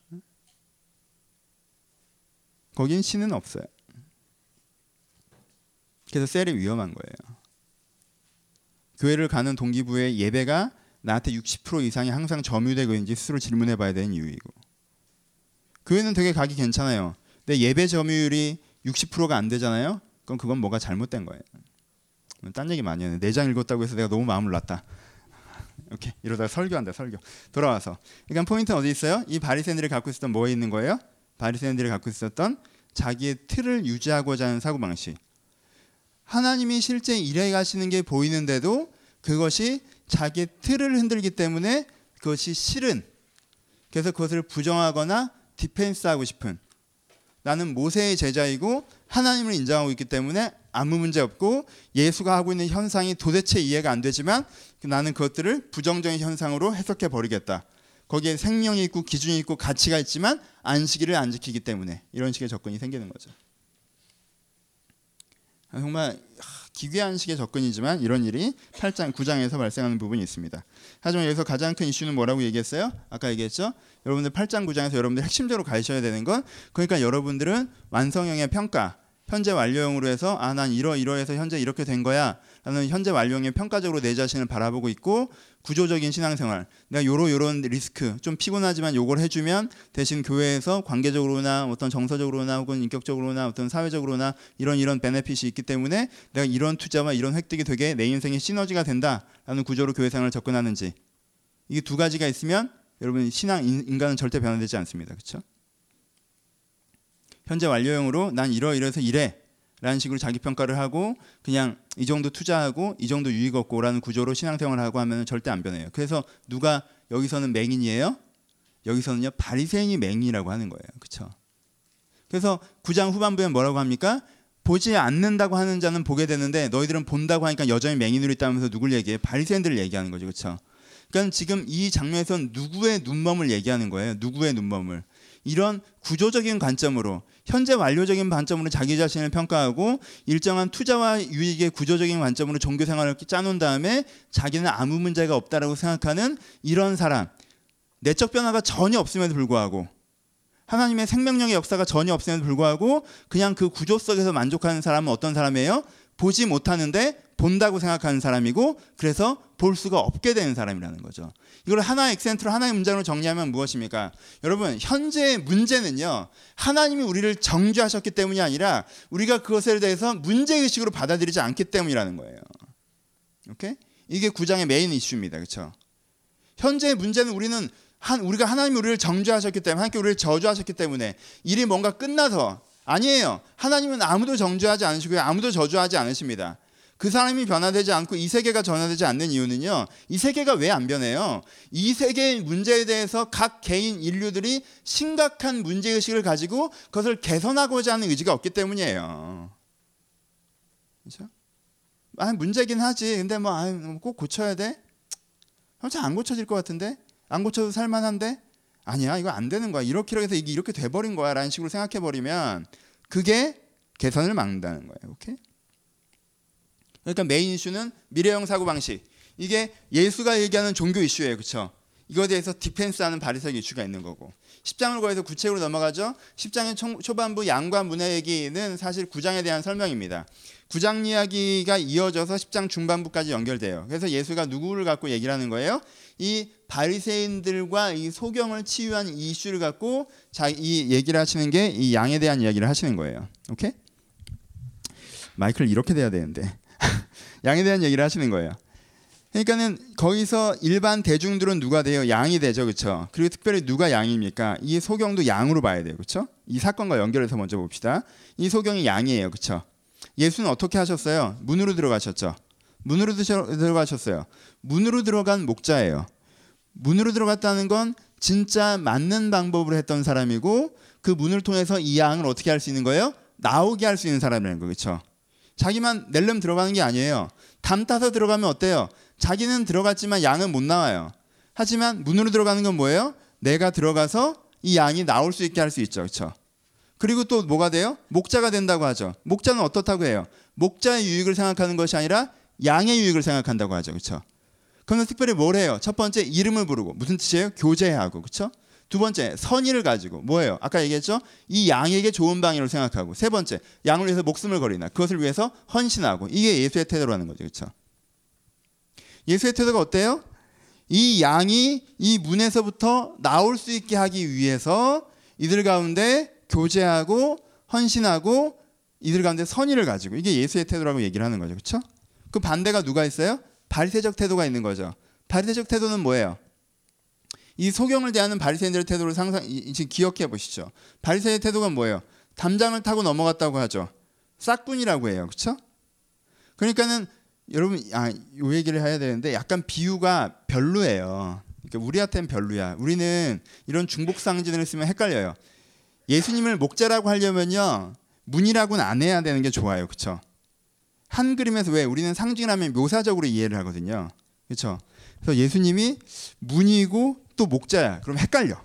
거긴 신은 없어요. 그래서 셀이 위험한 거예요. 교회를 가는 동기부의 예배가 나한테 60% 이상이 항상 점유되고 있는지 스스로 질문해 봐야 되는 이유이고, 교회는 되게 가기 괜찮아요. 근데 예배 점유율이 60%가 안 되잖아요. 그럼 그건 뭐가 잘못된 거예요. 딴 얘기 많이 하네. 4장 읽었다고 해서 내가 너무 마음을 놨다. 오케이, 이러다가 설교한다. 설교. 돌아와서. 그러니까 포인트는 어디 있어요? 이 바리새인들이 갖고 있었던 뭐에 있는 거예요? 바리새인들이 갖고 있었던 자기의 틀을 유지하고자 하는 사고방식. 하나님이 실제 일해 가시는 게 보이는데도 그것이 자기의 틀을 흔들기 때문에 그것이 싫은, 그래서 그것을 부정하거나 디펜스하고 싶은, 나는 모세의 제자이고 하나님을 인정하고 있기 때문에 아무 문제 없고 예수가 하고 있는 현상이 도대체 이해가 안 되지만 나는 그것들을 부정적인 현상으로 해석해 버리겠다. 거기에 생명이 있고 기준이 있고 가치가 있지만 안식일을 안 지키기 때문에 이런 식의 접근이 생기는 거죠. 정말 기괴한 식의 접근이지만 이런 일이 8장, 9장에서 발생하는 부분이 있습니다. 하지만 여기서 가장 큰 이슈는 뭐라고 얘기했어요? 아까 얘기했죠? 여러분들 8장, 9장에서 여러분들 핵심적으로 가셔야 되는 건, 그러니까 여러분들은 완성형의 평가, 현재 완료형으로 해서 난 이러해서 현재 이렇게 된 거야 라는 현재 완료형의 평가적으로 내 자신을 바라보고 있고, 구조적인 신앙생활, 내가 요런 리스크, 좀 피곤하지만 요걸 해주면 대신 교회에서 관계적으로나 어떤 정서적으로나 혹은 인격적으로나 어떤 사회적으로나 이런 베네핏이 있기 때문에 내가 이런 투자와 이런 획득이 되게 내 인생에 시너지가 된다라는 구조로 교회생활을 접근하는지, 이게 두 가지가 있으면 여러분 인간은 절대 변화되지 않습니다. 그렇죠? 현재 완료형으로 난 이래서 이래 라는 식으로 자기 평가를 하고 그냥 이 정도 투자하고 이 정도 유익 얻고 라는 구조로 신앙생활을 하고 하면 절대 안 변해요. 그래서 누가 여기서는 맹인이에요? 여기서는요 바리새인이 맹인이라고 하는 거예요. 그렇죠? 그래서 9장 후반부에 뭐라고 합니까? 보지 않는다고 하는 자는 보게 되는데 너희들은 본다고 하니까 여전히 맹인으로 있다면서 누굴 얘기해? 바리새인들을 얘기하는 거죠. 그렇죠? 그러니까 지금 이 장면에서는 누구의 눈멈을 얘기하는 거예요. 누구의 눈멈을. 이런 구조적인 관점으로, 현재 완료적인 관점으로 자기 자신을 평가하고 일정한 투자와 유익의 구조적인 관점으로 종교생활을 짜놓은 다음에 자기는 아무 문제가 없다라고 생각하는 이런 사람, 내적 변화가 전혀 없음에도 불구하고, 하나님의 생명력의 역사가 전혀 없음에도 불구하고 그냥 그 구조 속에서 만족하는 사람은 어떤 사람이에요? 보지 못하는데 본다고 생각하는 사람이고, 그래서 볼 수가 없게 되는 사람이라는 거죠. 이걸 하나의 액센트로, 하나의 문장으로 정리하면 무엇입니까? 여러분, 현재의 문제는요, 하나님이 우리를 정죄하셨기 때문이 아니라 우리가 그것에 대해서 문제의식으로 받아들이지 않기 때문이라는 거예요. 오케이? 이게 9장의 메인 이슈입니다. 그렇죠? 현재의 문제는 우리가 하나님이 우리를 정죄하셨기 때문에, 하나님께 우리를 저주하셨기 때문에 일이 뭔가 끝나서, 아니에요. 하나님은 아무도 정죄하지 않으시고요, 아무도 저주하지 않으십니다. 그 사람이 변화되지 않고 이 세계가 변화되지 않는 이유는요, 이 세계가 왜 안 변해요? 이 세계의 문제에 대해서 각 개인 인류들이 심각한 문제의식을 가지고 그것을 개선하고자 하는 의지가 없기 때문이에요. 그렇죠? 문제긴 하지. 근데 꼭 고쳐야 돼? 잘 안 고쳐질 것 같은데? 안 고쳐도 살만한데? 아니야, 이거 안 되는 거야. 이렇게 해서 이게 이렇게 돼버린 거야 라는 식으로 생각해버리면 그게 개선을 막는다는 거예요. 오케이? 그러니까 메인 이슈는 미래형 사고방식. 이게 예수가 얘기하는 종교 이슈예요. 그렇죠? 이거에 대해서 디펜스하는 바리새인 이슈가 있는 거고. 10장을 거해서 구체적으로 넘어가죠. 10장의 초반부 양과 문의 얘기는 사실 9장에 대한 설명입니다. 9장 이야기가 이어져서 10장 중반부까지 연결돼요. 그래서 예수가 누구를 갖고 얘기를 하는 거예요? 이 바리새인들과 이 소경을 치유한 이 이슈를 갖고 이 얘기를 하시는 게 이 양에 대한 이야기를 하시는 거예요. 오케이? 마이크를 이렇게 돼야 되는데 양에 대한 얘기를 하시는 거예요. 그러니까는 거기서 일반 대중들은 누가 돼요? 양이 되죠. 그렇죠? 그리고 특별히 누가 양입니까? 이 소경도 양으로 봐야 돼요. 그렇죠? 이 사건과 연결해서 먼저 봅시다. 이 소경이 양이에요. 그렇죠? 예수는 어떻게 하셨어요? 문으로 들어가셨죠. 문으로 들어가셨어요. 문으로 들어간 목자예요. 문으로 들어갔다는 건 진짜 맞는 방법으로 했던 사람이고, 그 문을 통해서 이 양을 어떻게 할 수 있는 거예요? 나오게 할 수 있는 사람이라는 거. 그렇죠? 자기만 낼름 들어가는 게 아니에요. 담 타서 들어가면 어때요? 자기는 들어갔지만 양은 못 나와요. 하지만 문으로 들어가는 건 뭐예요? 내가 들어가서 이 양이 나올 수 있게 할 수 있죠. 그렇죠? 그리고 또 뭐가 돼요? 목자가 된다고 하죠. 목자는 어떻다고 해요? 목자의 유익을 생각하는 것이 아니라 양의 유익을 생각한다고 하죠. 그렇죠? 그러면 특별히 뭘 해요? 첫 번째, 이름을 부르고. 무슨 뜻이에요? 교제하고. 그렇죠? 두 번째, 선의를 가지고 뭐예요? 아까 얘기했죠? 이 양에게 좋은 방향으로 생각하고. 세 번째, 양을 위해서 목숨을 걸이나 그것을 위해서 헌신하고. 이게 예수의 태도라는 거죠. 그렇죠? 예수의 태도가 어때요? 이 양이 이 문에서부터 나올 수 있게 하기 위해서 이들 가운데 교제하고 헌신하고 이들 가운데 선의를 가지고. 이게 예수의 태도라고 얘기를 하는 거죠. 그렇죠? 그 반대가 누가 있어요? 바리새적 태도가 있는 거죠. 바리새적 태도는 뭐예요? 이 소경을 대하는 바리새인들의 태도를 지금 기억해 보시죠. 바리새의 태도가 뭐예요? 담장을 타고 넘어갔다고 하죠. 싹군이라고 해요. 그렇죠? 그러니까는 여러분 요 얘기를 해야 되는데 약간 비유가 별로예요. 그러니까 우리한테는 별로야. 우리는 이런 중복 상징을 쓰면 헷갈려요. 예수님을 목자라고 하려면요. 문이라고는 안 해야 되는 게 좋아요. 그렇죠? 한 그림에서 왜 우리는 상징을 하면 묘사적으로 이해를 하거든요. 그렇죠? 그래서 예수님이 문이고 또 목자야. 그럼 헷갈려.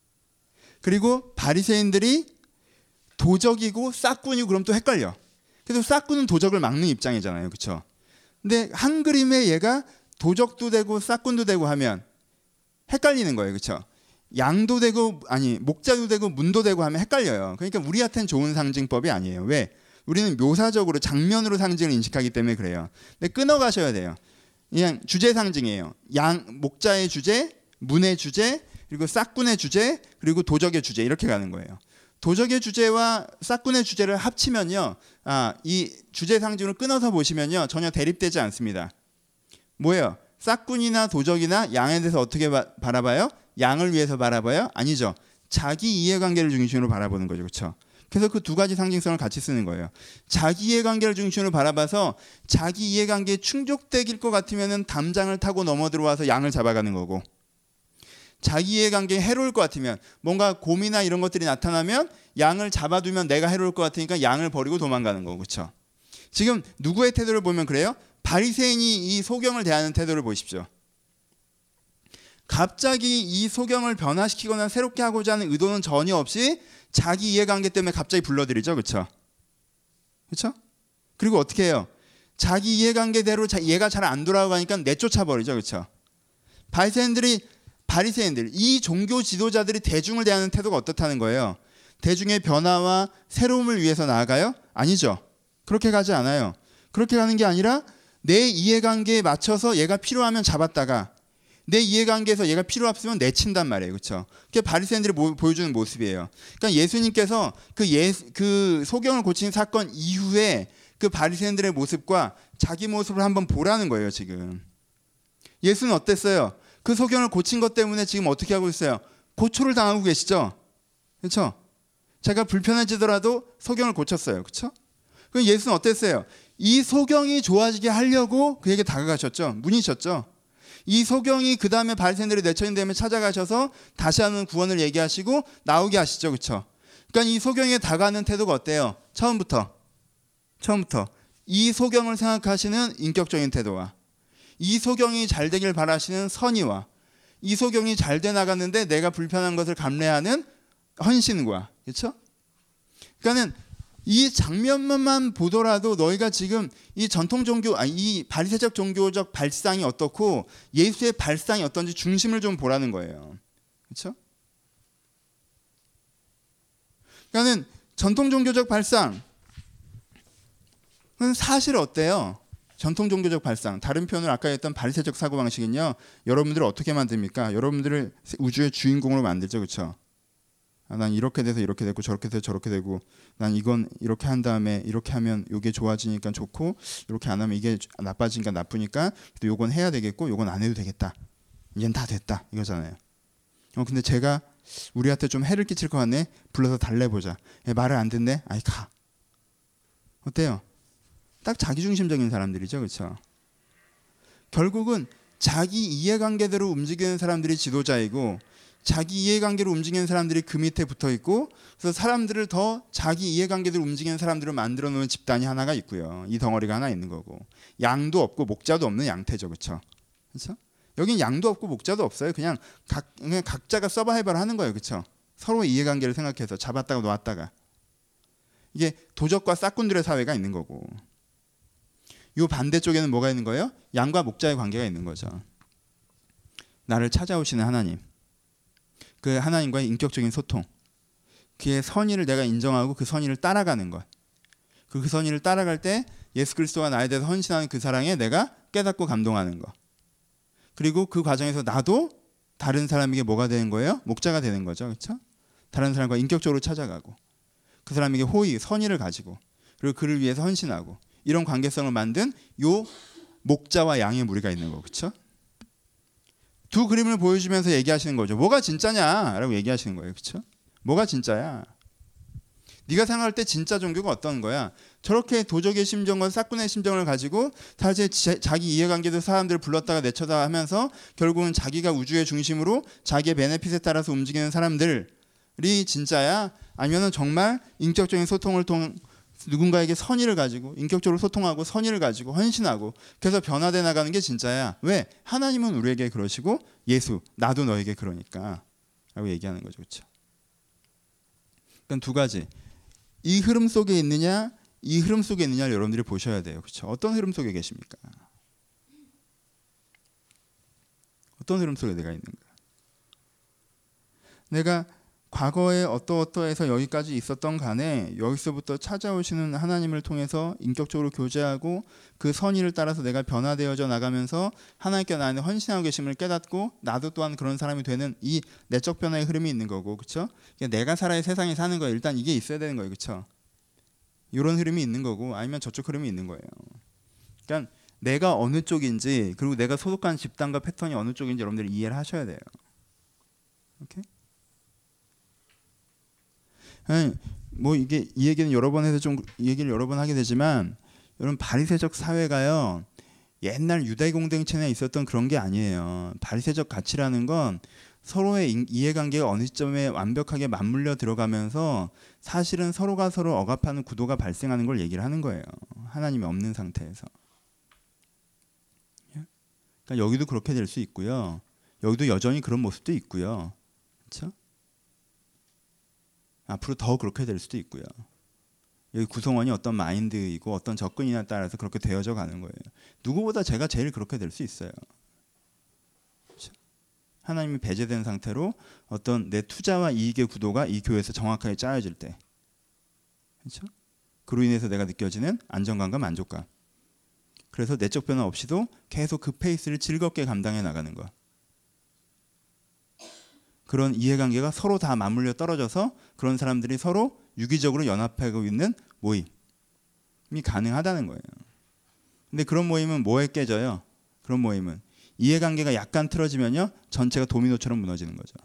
그리고 바리새인들이 도적이고 싹군이고 그럼 또 헷갈려. 그래서 싹군은 도적을 막는 입장이잖아요. 그렇죠? 근데 한 그림에 얘가 도적도 되고 싹군도 되고 하면 헷갈리는 거예요. 그렇죠? 양도 되고 목자도 되고 문도 되고 하면 헷갈려요. 그러니까 우리한테는 좋은 상징법이 아니에요. 왜? 우리는 묘사적으로 장면으로 상징을 인식하기 때문에 그래요. 근데 끊어 가셔야 돼요. 그냥 주제 상징이에요. 목자의 주제, 문의 주제, 그리고 싹군의 주제, 그리고 도적의 주제 이렇게 가는 거예요. 도적의 주제와 싹군의 주제를 합치면요, 이 주제 상징을 끊어서 보시면요 전혀 대립되지 않습니다. 뭐예요? 싹군이나 도적이나 양에 대해서 어떻게 바라봐요? 양을 위해서 바라봐요? 아니죠. 자기 이해관계를 중심으로 바라보는 거죠. 그렇죠? 그래서 그 두 가지 상징성을 같이 쓰는 거예요. 자기 이해관계를 중심으로 바라봐서 자기 이해관계에 충족되길 것 같으면 담장을 타고 넘어 들어와서 양을 잡아가는 거고, 자기 이해관계에 해로울 것 같으면 뭔가 곰이나 이런 것들이 나타나면 양을 잡아두면 내가 해로울 것 같으니까 양을 버리고 도망가는 거고. 그렇죠? 지금 누구의 태도를 보면 그래요? 바리새인이 이 소경을 대하는 태도를 보십시오. 갑자기 이 소경을 변화시키거나 새롭게 하고자 하는 의도는 전혀 없이 자기 이해관계 때문에 갑자기 불러들이죠. 그렇죠? 그렇죠? 그리고 어떻게 해요? 자기 이해관계대로 얘가 잘 안 돌아가니까 내쫓아버리죠. 그렇죠? 바리새인들, 이 종교 지도자들이 대중을 대하는 태도가 어떻다는 거예요? 대중의 변화와 새로움을 위해서 나아가요? 아니죠. 그렇게 가지 않아요. 그렇게 가는 게 아니라 내 이해관계에 맞춰서 얘가 필요하면 잡았다가 내 이해관계에서 얘가 필요 없으면 내친단 말이에요. 그렇죠? 그게 바리새인들이 보여주는 모습이에요. 그러니까 예수님께서 그 소경을 고친 사건 이후에 그 바리새인들의 모습과 자기 모습을 한번 보라는 거예요. 지금 예수는 어땠어요? 그 소경을 고친 것 때문에 지금 어떻게 하고 있어요? 고초를 당하고 계시죠? 그렇죠? 제가 불편해지더라도 소경을 고쳤어요. 그렇죠? 그럼 예수는 어땠어요? 이 소경이 좋아지게 하려고 그에게 다가가셨죠. 문이셨죠. 이 소경이 그 다음에 바리새인들이 내쳐진 다음에 찾아가셔서 다시 한번 구원을 얘기하시고 나오게 하시죠. 그렇죠? 그러니까 이 소경에 다가가는 태도가 어때요? 처음부터 이 소경을 생각하시는 인격적인 태도와 이 소경이 잘 되길 바라시는 선의와 이 소경이 잘 돼 나갔는데 내가 불편한 것을 감내하는 헌신과. 그렇죠? 그러니까는 이 장면만 보더라도 너희가 지금 이 전통 종교, 이 바리새적 종교적 발상이 어떻고 예수의 발상이 어떤지 중심을 좀 보라는 거예요. 그렇죠? 그러니까는 전통 종교적 발상은 사실 어때요? 전통 종교적 발상, 다른 표현을 아까 했던 바리새적 사고방식은요, 여러분들을 어떻게 만듭니까? 여러분들을 우주의 주인공으로 만들죠. 그렇죠? 난 이렇게 돼서 이렇게 되고 저렇게 돼서 저렇게 되고 난 이건 이렇게 한 다음에 이렇게 하면 이게 좋아지니까 좋고 이렇게 안 하면 이게 나빠지니까 나쁘니까 또 요건 해야 되겠고 요건 안 해도 되겠다. 이젠 다 됐다 이거잖아요. 근데 제가 우리한테 좀 해를 끼칠 것 같네. 불러서 달래보자. 말을 안 듣네. 아이 가. 어때요? 딱 자기중심적인 사람들이죠. 그렇죠? 결국은 자기 이해관계대로 움직이는 사람들이 지도자이고 자기 이해관계로 움직이는 사람들이 그 밑에 붙어있고, 그래서 사람들을 더 자기 이해관계대로 움직이는 사람들을 만들어 놓은 집단이 하나가 있고요. 이 덩어리가 하나 있는 거고, 양도 없고 목자도 없는 양태죠. 그렇죠? 그렇죠? 여긴 양도 없고 목자도 없어요. 그냥 각자가 서바이벌 하는 거예요. 그렇죠? 서로 이해관계를 생각해서 잡았다가 놓았다가. 이게 도적과 싹군들의 사회가 있는 거고, 이 반대쪽에는 뭐가 있는 거예요? 양과 목자의 관계가 있는 거죠. 나를 찾아오시는 하나님. 그 하나님과의 인격적인 소통, 그의 선의를 내가 인정하고 그 선의를 따라가는 것. 그 선의를 따라갈 때 예수 그리스도가 나에 대해서 헌신하는 그 사랑에 내가 깨닫고 감동하는 것. 그리고 그 과정에서 나도 다른 사람에게 뭐가 되는 거예요? 목자가 되는 거죠. 그렇죠? 다른 사람과 인격적으로 찾아가고 그 사람에게 호의, 선의를 가지고 그리고 그를 위해서 헌신하고 이런 관계성을 만든 요 목자와 양의 무리가 있는 거. 그렇죠? 두 그림을 보여주면서 얘기하시는 거죠. 뭐가 진짜냐라고 얘기하시는 거예요. 그렇죠? 뭐가 진짜야? 네가 생각할 때 진짜 종교가 어떤 거야? 저렇게 도적의 심정과 싹군의 심정을 가지고 사실 자기 이해관계도 사람들을 불렀다가 내쳐다 하면서 결국은 자기가 우주의 중심으로 자기의 베네핏에 따라서 움직이는 사람들이 진짜야? 아니면 정말 인격적인 소통을 통해 누군가에게 선의를 가지고 인격적으로 소통하고 선의를 가지고 헌신하고 그래서 변화돼 나가는 게 진짜야? 왜? 하나님은 우리에게 그러시고 예수, 나도 너에게 그러니까 라고 얘기하는 거죠. 그렇죠? 그러니까 두 가지. 이 흐름 속에 있느냐, 이 흐름 속에 있느냐를 여러분들이 보셔야 돼요. 그렇죠? 어떤 흐름 속에 계십니까? 어떤 흐름 속에 내가 있는가? 내가 과거에 어떠어떠해서 여기까지 있었던 간에 여기서부터 찾아오시는 하나님을 통해서 인격적으로 교제하고 그 선의를 따라서 내가 변화되어져 나가면서 하나님께 나한테 헌신하고 계심을 깨닫고 나도 또한 그런 사람이 되는 이 내적 변화의 흐름이 있는 거고, 그렇죠? 내가 살아야 세상에 사는 거예요. 일단 이게 있어야 되는 거예요, 그렇죠? 이런 흐름이 있는 거고 아니면 저쪽 흐름이 있는 거예요. 그러니까 내가 어느 쪽인지 그리고 내가 소속한 집단과 패턴이 어느 쪽인지 여러분들이 이해를 하셔야 돼요. 오케이? 아니, 뭐 이게 이 얘기는 여러 번 해서 좀 이 얘기를 여러 번 하게 되지만 여러분 바리새적 사회가요 옛날 유대 공동체에 있었던 그런 게 아니에요. 바리새적 가치라는 건 서로의 이해관계가 어느 시점에 완벽하게 맞물려 들어가면서 사실은 서로가 서로 억압하는 구도가 발생하는 걸 얘기를 하는 거예요. 하나님이 없는 상태에서. 그러니까 여기도 그렇게 될 수 있고요. 여기도 여전히 그런 모습도 있고요. 그렇죠? 앞으로 더 그렇게 될 수도 있고요. 여기 구성원이 어떤 마인드이고 어떤 접근이냐에 따라서 그렇게 되어져 가는 거예요. 누구보다 제가 제일 그렇게 될 수 있어요. 그렇죠? 하나님이 배제된 상태로 어떤 내 투자와 이익의 구도가 이 교회에서 정확하게 짜여질 때, 그렇죠? 그로 인해서 내가 느껴지는 안정감과 만족감. 그래서 내적 변화 없이도 계속 그 페이스를 즐겁게 감당해 나가는 것. 그런 이해관계가 서로 다 맞물려 떨어져서 그런 사람들이 서로 유기적으로 연합하고 있는 모임이 가능하다는 거예요. 근데 그런 모임은 뭐에 깨져요? 그런 모임은 이해관계가 약간 틀어지면요 전체가 도미노처럼 무너지는 거죠.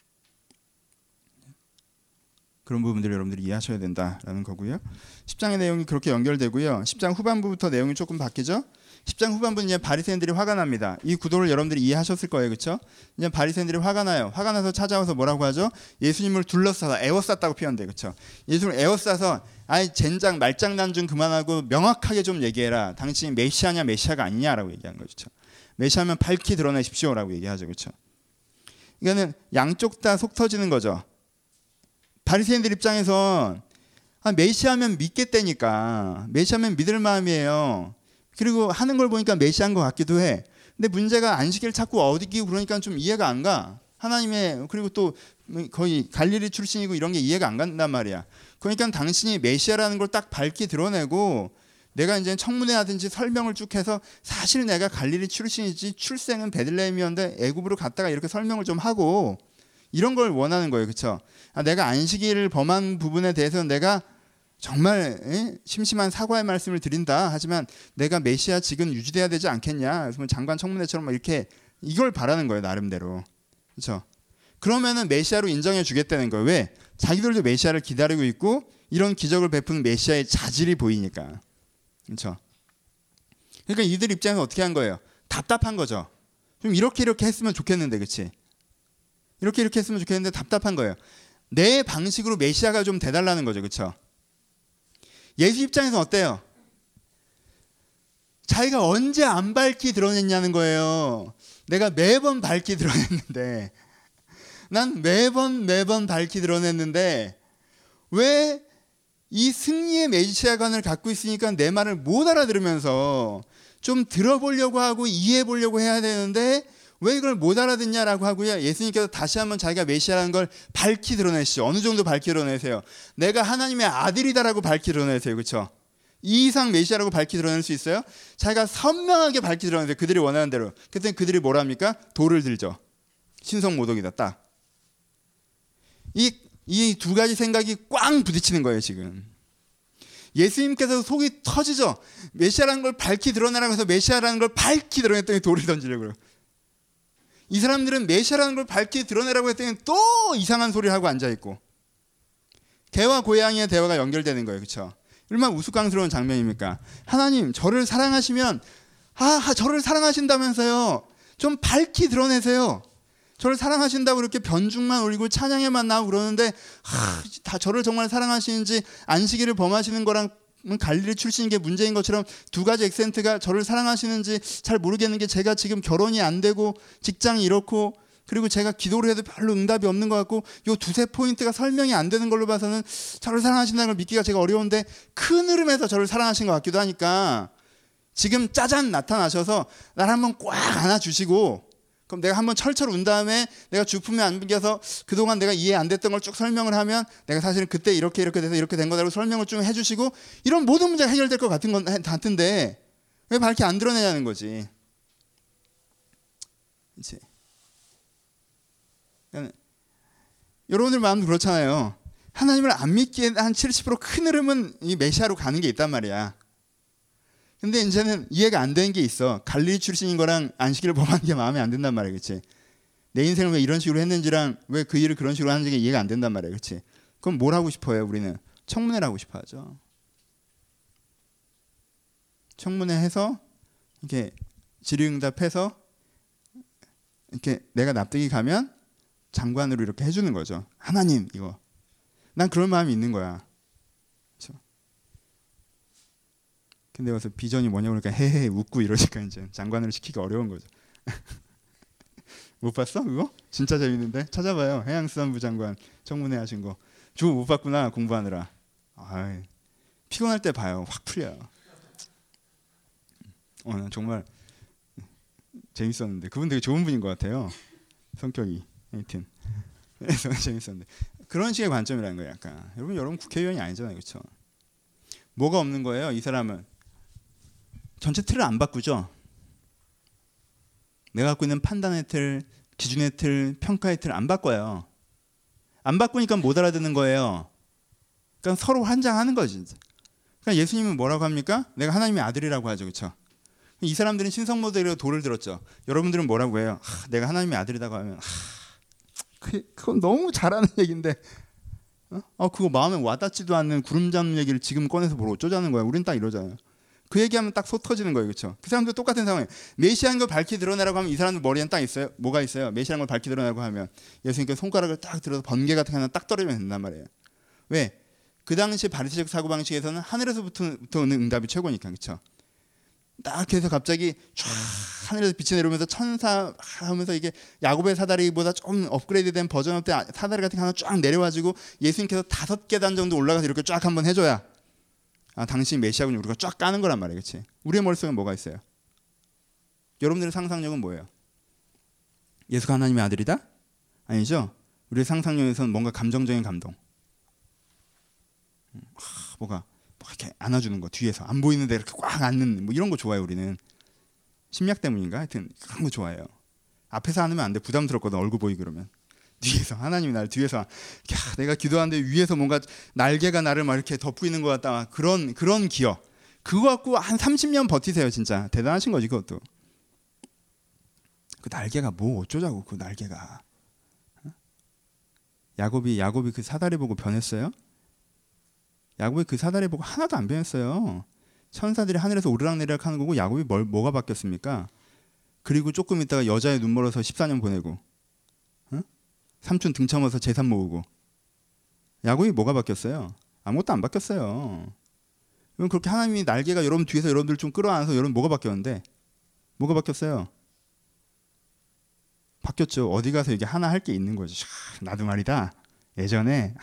그런 부분들을 여러분들이 이해하셔야 된다라는 거고요. 10장의 내용이 그렇게 연결되고요. 10장 후반부부터 내용이 조금 바뀌죠. 10장 후반부는 이제 바리새인들이 화가 납니다. 이 구도를 여러분들이 이해하셨을 거예요. 그렇죠? 이제 바리새인들이 화가 나요. 화가 나서 찾아와서 뭐라고 하죠? 예수님을 둘러싸서 에워쌌다고 표현돼요. 그렇죠? 예수님을 에워싸서 아이 젠장 말장난 좀 그만하고 명확하게 좀 얘기해라. 당신이 메시아냐 메시아가 아니냐라고 얘기하는 거죠. 메시아면 밝히 드러내십시오라고 얘기하죠. 그렇죠? 이거는 양쪽 다 속 터지는 거죠. 바리새인들 입장에서 메시아면 믿겠다니까. 메시아면 믿을 마음이에요. 그리고 하는 걸 보니까 메시아인 것 같기도 해. 근데 문제가 안식일 자꾸 어디끼고 그러니까 좀 이해가 안 가. 하나님의 그리고 또 거의 갈릴리 출신이고 이런 게 이해가 안 간단 말이야. 그러니까 당신이 메시아라는 걸 딱 밝히 드러내고 내가 이제 청문회 하든지 설명을 쭉 해서 사실 내가 갈릴리 출신이지 출생은 베들레헴이었는데 애굽으로 갔다가 이렇게 설명을 좀 하고 이런 걸 원하는 거예요. 그렇죠? 내가 안식일을 범한 부분에 대해서는 내가 정말 심심한 사과의 말씀을 드린다. 하지만 내가 메시아 직은 유지돼야 되지 않겠냐. 그래서 장관 청문회처럼 이렇게 이걸 바라는 거예요. 나름대로. 그렇죠? 그러면은 메시아로 인정해 주겠다는 거예요. 왜? 자기들도 메시아를 기다리고 있고 이런 기적을 베푸는 메시아의 자질이 보이니까. 그렇죠? 그러니까 이들 입장에서 어떻게 한 거예요? 답답한 거죠. 좀 이렇게 했으면 좋겠는데, 그렇지? 이렇게 했으면 좋겠는데 답답한 거예요. 내 방식으로 메시아가 좀 돼달라는 거죠. 그렇죠? 예수 입장에서 어때요? 자기가 언제 안 밝히 드러냈냐는 거예요. 내가 매번 밝히 드러냈는데 난 매번 밝히 드러냈는데 왜 이 승리의 메시아관을 갖고 있으니까 내 말을 못 알아들으면서 좀 들어보려고 하고 이해해 보려고 해야 되는데 왜 이걸 못 알아듣냐라고 하고요. 예수님께서 다시 한번 자기가 메시아라는 걸 밝히 드러내시죠. 어느 정도 밝히 드러내세요. 내가 하나님의 아들이다라고 밝히 드러내세요. 그렇죠? 이 이상 메시아라고 밝히 드러낼 수 있어요? 자기가 선명하게 밝히 드러내세요. 그들이 원하는 대로. 그때 그들이 뭘 합니까? 돌을 들죠. 신성모독이다. 딱. 이 두 가지 생각이 꽝 부딪히는 거예요. 지금. 예수님께서 속이 터지죠. 메시아라는 걸 밝히 드러내라고 해서 메시아라는 걸 밝히 드러냈더니 돌을 던지려고 그래요. 이 사람들은 메시아라는 걸 밝히 드러내라고 했더니 또 이상한 소리를 하고 앉아있고, 개와 고양이의 대화가 연결되는 거예요. 그렇죠? 얼마나 우스꽝스러운 장면입니까? 하나님, 저를 사랑하시면 저를 사랑하신다면서요. 좀 밝히 드러내세요. 저를 사랑하신다고 이렇게 변죽만 올리고 찬양에만 나오고 그러는데 다 저를 정말 사랑하시는지 안식일을 범하시는 거랑 갈릴리 출신인 게 문제인 것처럼 두 가지 액센트가 저를 사랑하시는지 잘 모르겠는 게, 제가 지금 결혼이 안 되고 직장이 이렇고, 그리고 제가 기도를 해도 별로 응답이 없는 것 같고, 요 두세 포인트가 설명이 안 되는 걸로 봐서는 저를 사랑하신다는 걸 믿기가 제가 어려운데, 큰 흐름에서 저를 사랑하신 것 같기도 하니까 지금 짜잔 나타나셔서 나를 한번 꽉 안아주시고, 그럼 내가 한번 철철 운 다음에 내가 주품에 안겨서 그동안 내가 이해 안 됐던 걸 쭉 설명을 하면 내가 사실은 그때 이렇게 돼서 이렇게 된 거다라고 설명을 쭉 해주시고, 이런 모든 문제가 해결될 것 같은데 왜 밝게 안 드러내냐는 거지. 이제 여러분들 마음도 그렇잖아요. 하나님을 안 믿기에 한 70% 큰 흐름은 이 메시아로 가는 게 있단 말이야. 근데 이제는 이해가 안 되는 게 있어. 갈릴리 출신인 거랑 안식일을 범하는 게 마음에 안 든단 말이야. 그렇지? 내 인생을 왜 이런 식으로 했는지랑 왜 그 일을 그런 식으로 하는지가 이해가 안 된단 말이야. 그렇지? 그럼 뭘 하고 싶어요? 우리는 청문회를 하고 싶어 하죠. 청문회 해서 이렇게 질의응답해서 이렇게 내가 납득이 가면 장관으로 이렇게 해주는 거죠. 하나님, 이거 난 그런 마음이 있는 거야. 그렇죠? 근데 와서 비전이 뭐냐고 그러니까 헤헤 웃고 이러니까 이제 장관으로 시키기 어려운 거죠. 못 봤어? 그거? 진짜 재밌는데? 찾아봐요. 해양수산부 장관 청문회 하신 거. 주고 못 봤구나, 공부하느라. 피곤할 때 봐요. 확 풀려요. 정말 재밌었는데, 그분 되게 좋은 분인 것 같아요. 성격이. 하여튼 그래서 재밌었는데, 그런 식의 관점이라는 거예요. 약간 여러분 국회의원이 아니잖아요. 그렇죠? 뭐가 없는 거예요? 이 사람은 전체 틀을 안 바꾸죠. 내가 갖고 있는 판단의 틀, 기준의 틀, 평가의 틀 안 바꿔요. 안 바꾸니까 못 알아듣는 거예요. 그러니까 서로 환장하는 거지. 그러니까 예수님은 뭐라고 합니까? 내가 하나님의 아들이라고 하죠. 그렇죠? 이 사람들은 신성모델로 돌을 들었죠. 여러분들은 뭐라고 해요? 내가 하나님의 아들이라고 하면 그건 너무 잘하는 얘기인데 그거 마음에 와닿지도 않는 구름 잡는 얘기를 지금 꺼내서 뭐 어쩌자는 거야. 우린 딱 이러잖아요. 그 얘기하면 딱 속 터지는 거예요. 그렇죠? 그 사람도 똑같은 상황이에요. 메시아인 걸 밝히 드러내라고 하면 이 사람들 머리에는 딱 있어요. 뭐가 있어요? 메시아인 걸 밝히 드러내라고 하면 예수님께 손가락을 딱 들어서 번개 같은 거 하나 딱 떨어지면 된단 말이에요. 왜? 그 당시 바리새적 사고방식에서는 하늘에서부터 오는 응답이 최고니까. 그렇죠? 딱 해서 갑자기 쫙 하늘에서 빛이 내려오면서 천사 하면서 이게 야곱의 사다리보다 좀 업그레이드된 버전 때 사다리 같은 거 하나 쫙 내려와지고 예수님께서 5계단 정도 올라가서 이렇게 쫙 한번 해줘야 당신 메시아군요, 우리가 쫙 까는 거란 말이에요. 그렇지? 우리의 머릿속에 뭐가 있어요? 여러분들의 상상력은 뭐예요? 예수가 하나님의 아들이다? 아니죠? 우리의 상상력에서는 뭔가 감정적인 감동. 뭐가 이렇게 안아주는 거, 뒤에서 안 보이는데 이렇게 꽉 안는 뭐 이런 거 좋아요. 우리는 심리학 때문인가? 하여튼 그런 거 좋아해요. 앞에서 안으면 안 돼. 부담스럽거든. 얼굴 보이고 그러면. 뒤에서 하나님이 나를 뒤에서 내가 기도하는데 위에서 뭔가 날개가 나를 막 이렇게 덮고 있는 것 같다. 그런 기억. 그거 갖고 한 30년 버티세요. 진짜 대단하신 거지. 그것도. 그 날개가 뭐 어쩌자고. 그 날개가. 야곱이 그 사다리 보고 변했어요? 야곱이 그 사다리 보고 하나도 안 변했어요. 천사들이 하늘에서 오르락내리락 하는 거고 야곱이 뭐가 바뀌었습니까? 그리고 조금 있다가 여자의 눈 멀어서 14년 보내고 삼촌 등 참아서 재산 모으고. 야곱이 뭐가 바뀌었어요? 아무것도 안 바뀌었어요. 그럼 그렇게 하나님이 날개가 여러분 뒤에서 여러분들 좀 끌어안아서 여러분 뭐가 바뀌었는데? 뭐가 바뀌었어요? 바뀌었죠. 어디 가서 이게 하나 할 게 있는 거죠. 나도 말이다. 예전에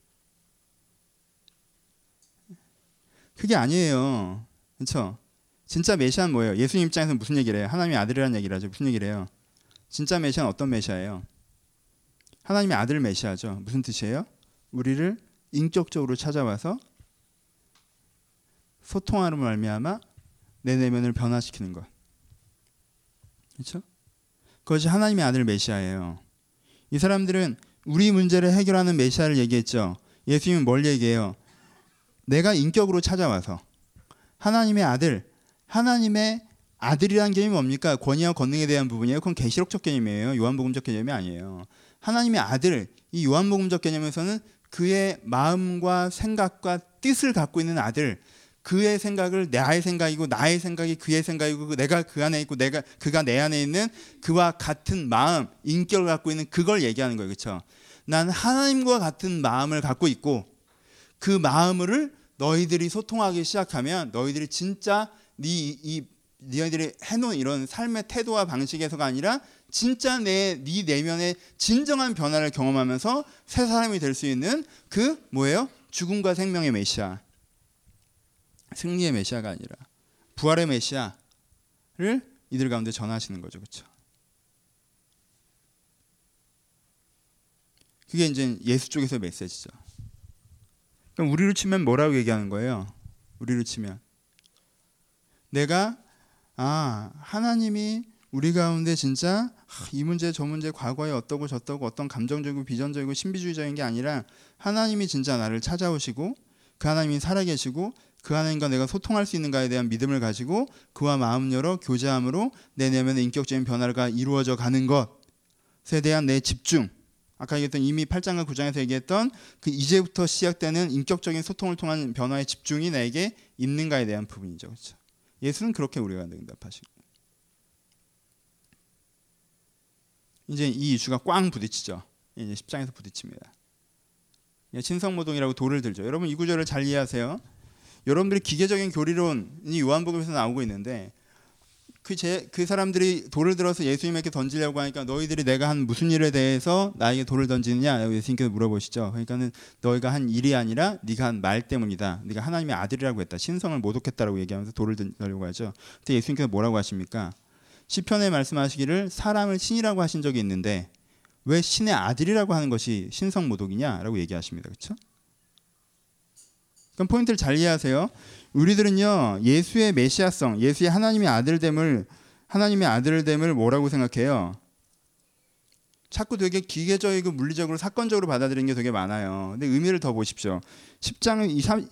그게 아니에요. 그렇죠? 진짜 메시아는 뭐예요? 예수님 입장에서 무슨 얘기를 해요? 하나님의 아들이라는 얘기를 하죠. 무슨 얘기를 해요? 진짜 메시아는 어떤 메시아예요? 하나님의 아들 메시아죠. 무슨 뜻이에요? 우리를 인격적으로 찾아와서 소통하는 말미암아 내 내면을 변화시키는 것. 그렇죠? 그것이 하나님의 아들 메시아예요. 이 사람들은 우리 문제를 해결하는 메시아를 얘기했죠. 예수님은 뭘 얘기해요? 내가 인격으로 찾아와서 하나님의 아들, 하나님의 아들이라는 개념이 뭡니까? 권위와 권능에 대한 부분이에요. 그건 계시록적 개념이에요. 요한복음적 개념이 아니에요. 하나님의 아들, 이 요한복음적 개념에서는 그의 마음과 생각과 뜻을 갖고 있는 아들, 그의 생각을 나의 생각이고 나의 생각이 그의 생각이고 내가 그 안에 있고 그가 내 안에 있는 그와 같은 마음, 인격을 갖고 있는 그걸 얘기하는 거예요. 그렇죠? 난 하나님과 같은 마음을 갖고 있고 그 마음을 너희들이 소통하기 시작하면 너희들이 진짜 너희들이 해놓은 이런 삶의 태도와 방식에서가 아니라 진짜 네 내면의 진정한 변화를 경험하면서 새 사람이 될 수 있는 그 뭐예요? 죽음과 생명의 메시아, 승리의 메시아가 아니라 부활의 메시아를 이들 가운데 전하시는 거죠. 그렇죠? 그게 이제 예수 쪽에서의 메시지죠. 그럼 우리로 치면 뭐라고 얘기하는 거예요? 우리로 치면 내가 하나님이 우리 가운데 진짜 이 문제 저 문제 과거에 어떠고 저떠고 어떤 감정적이고 비전적이고 신비주의적인 게 아니라 하나님이 진짜 나를 찾아오시고 그 하나님이 살아계시고 그 하나님과 내가 소통할 수 있는가에 대한 믿음을 가지고 그와 마음 열어 교제함으로 내 내면의 인격적인 변화가 이루어져 가는 것에 대한 내 집중, 아까 얘기했던 이미 8장과 9장에서 얘기했던 그 이제부터 시작되는 인격적인 소통을 통한 변화의 집중이 나에게 있는가에 대한 부분이죠. 그렇죠? 예수는 그렇게 우리가 응답하시고 이제 이 이슈가 꽝 부딪히죠. 이제 10장에서 부딪힙니다. 신성모독이라고 돌을 들죠. 여러분 이 구절을 잘 이해하세요. 여러분들이 기계적인 교리론이 요한복음에서 나오고 있는데 그 사람들이 돌을 들어서 예수님에게 던지려고 하니까 너희들이 내가 한 무슨 일에 대해서 나에게 돌을 던지느냐 예수님께서 물어보시죠. 그러니까는 너희가 한 일이 아니라 네가 한 말 때문이다. 네가 하나님의 아들이라고 했다. 신성을 모독했다라고 얘기하면서 돌을 던지려고 하죠. 그때 예수님께서 뭐라고 하십니까? 시편에 말씀하시기를 사람을 신이라고 하신 적이 있는데 왜 신의 아들이라고 하는 것이 신성 모독이냐라고 얘기하십니다. 그렇죠? 그럼 포인트를 잘 이해하세요. 우리들은요 예수의 메시아성, 예수의 하나님의 아들됨을 뭐라고 생각해요? 자꾸 되게 기계적이고 물리적으로 사건적으로 받아들이는 게 되게 많아요. 근데 의미를 더 보십시오. 10장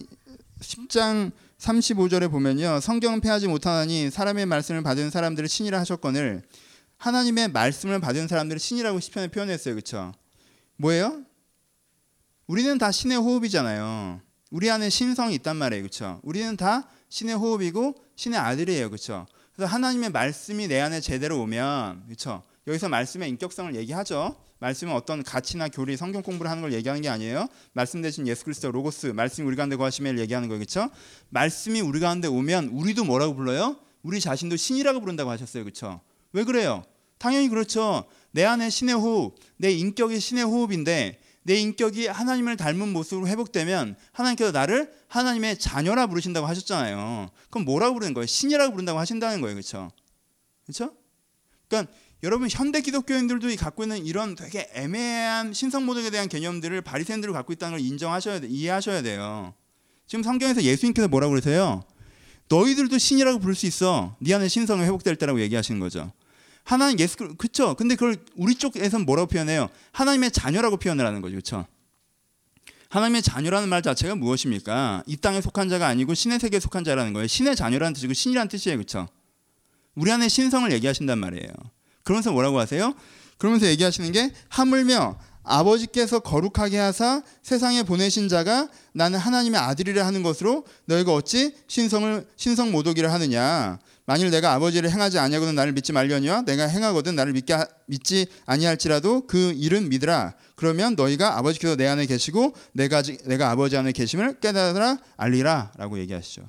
35절에 보면요, 성경은 패하지 못하나니 사람의 말씀을 받은 사람들을 신이라 하셨거늘, 하나님의 말씀을 받은 사람들을 신이라고 시편에 표현했어요. 그렇죠? 뭐예요? 우리는 다 신의 호흡이잖아요. 우리 안에 신성이 있단 말이에요. 그렇죠? 우리는 다 신의 호흡이고 신의 아들이에요. 그렇죠? 그래서 하나님의 말씀이 내 안에 제대로 오면, 그렇죠? 여기서 말씀의 인격성을 얘기하죠. 말씀은 어떤 가치나 교리, 성경 공부를 하는 걸 얘기하는 게 아니에요. 말씀 대신 예수 그리스도 로고스, 말씀이 우리 가운데 거하심을 얘기하는 거예요. 그렇죠? 말씀이 우리 가운데 오면 우리도 뭐라고 불러요? 우리 자신도 신이라고 부른다고 하셨어요. 그렇죠? 왜 그래요? 당연히 그렇죠. 내 안에 신의 호흡, 내 인격이 신의 호흡인데 내 인격이 하나님을 닮은 모습으로 회복되면 하나님께서 나를 하나님의 자녀라 부르신다고 하셨잖아요. 그럼 뭐라고 부르는 거예요? 신이라고 부른다고 하신다는 거예요. 그렇죠? 그렇죠? 그러니까 여러분 현대 기독교인들도 갖고 있는 이런 되게 애매한 신성모독에 대한 개념들을 바리새인들이 갖고 있다는 걸 이해하셔야 돼요. 지금 성경에서 예수님께서 뭐라고 그러세요? 너희들도 신이라고 부를 수 있어. 네 안에 신성이 회복될 때라고 얘기하시는 거죠. 하나님 예수, 그렇죠? 근데 그걸 우리 쪽에서는 뭐라고 표현해요? 하나님의 자녀라고 표현을 하는 거죠. 그렇죠? 하나님의 자녀라는 말 자체가 무엇입니까? 이 땅에 속한 자가 아니고 신의 세계에 속한 자라는 거예요. 신의 자녀라는 뜻이고 신이라는 뜻이에요. 그렇죠? 우리 안에 신성을 얘기하신단 말이에요. 그러면서 뭐라고 하세요? 그러면서 얘기하시는 게 하물며 아버지께서 거룩하게 하사 세상에 보내신 자가 나는 하나님의 아들이라 하는 것으로 너희가 어찌 신성 모독이라 하느냐. 만일 내가 아버지를 행하지 아니하거든 나를 믿지 말려니와 내가 행하거든 나를 믿지 아니할지라도 그 일은 믿으라. 그러면 너희가 아버지께서 내 안에 계시고 내가 아버지 안에 계심을 깨달아 알리라 라고 얘기하시죠.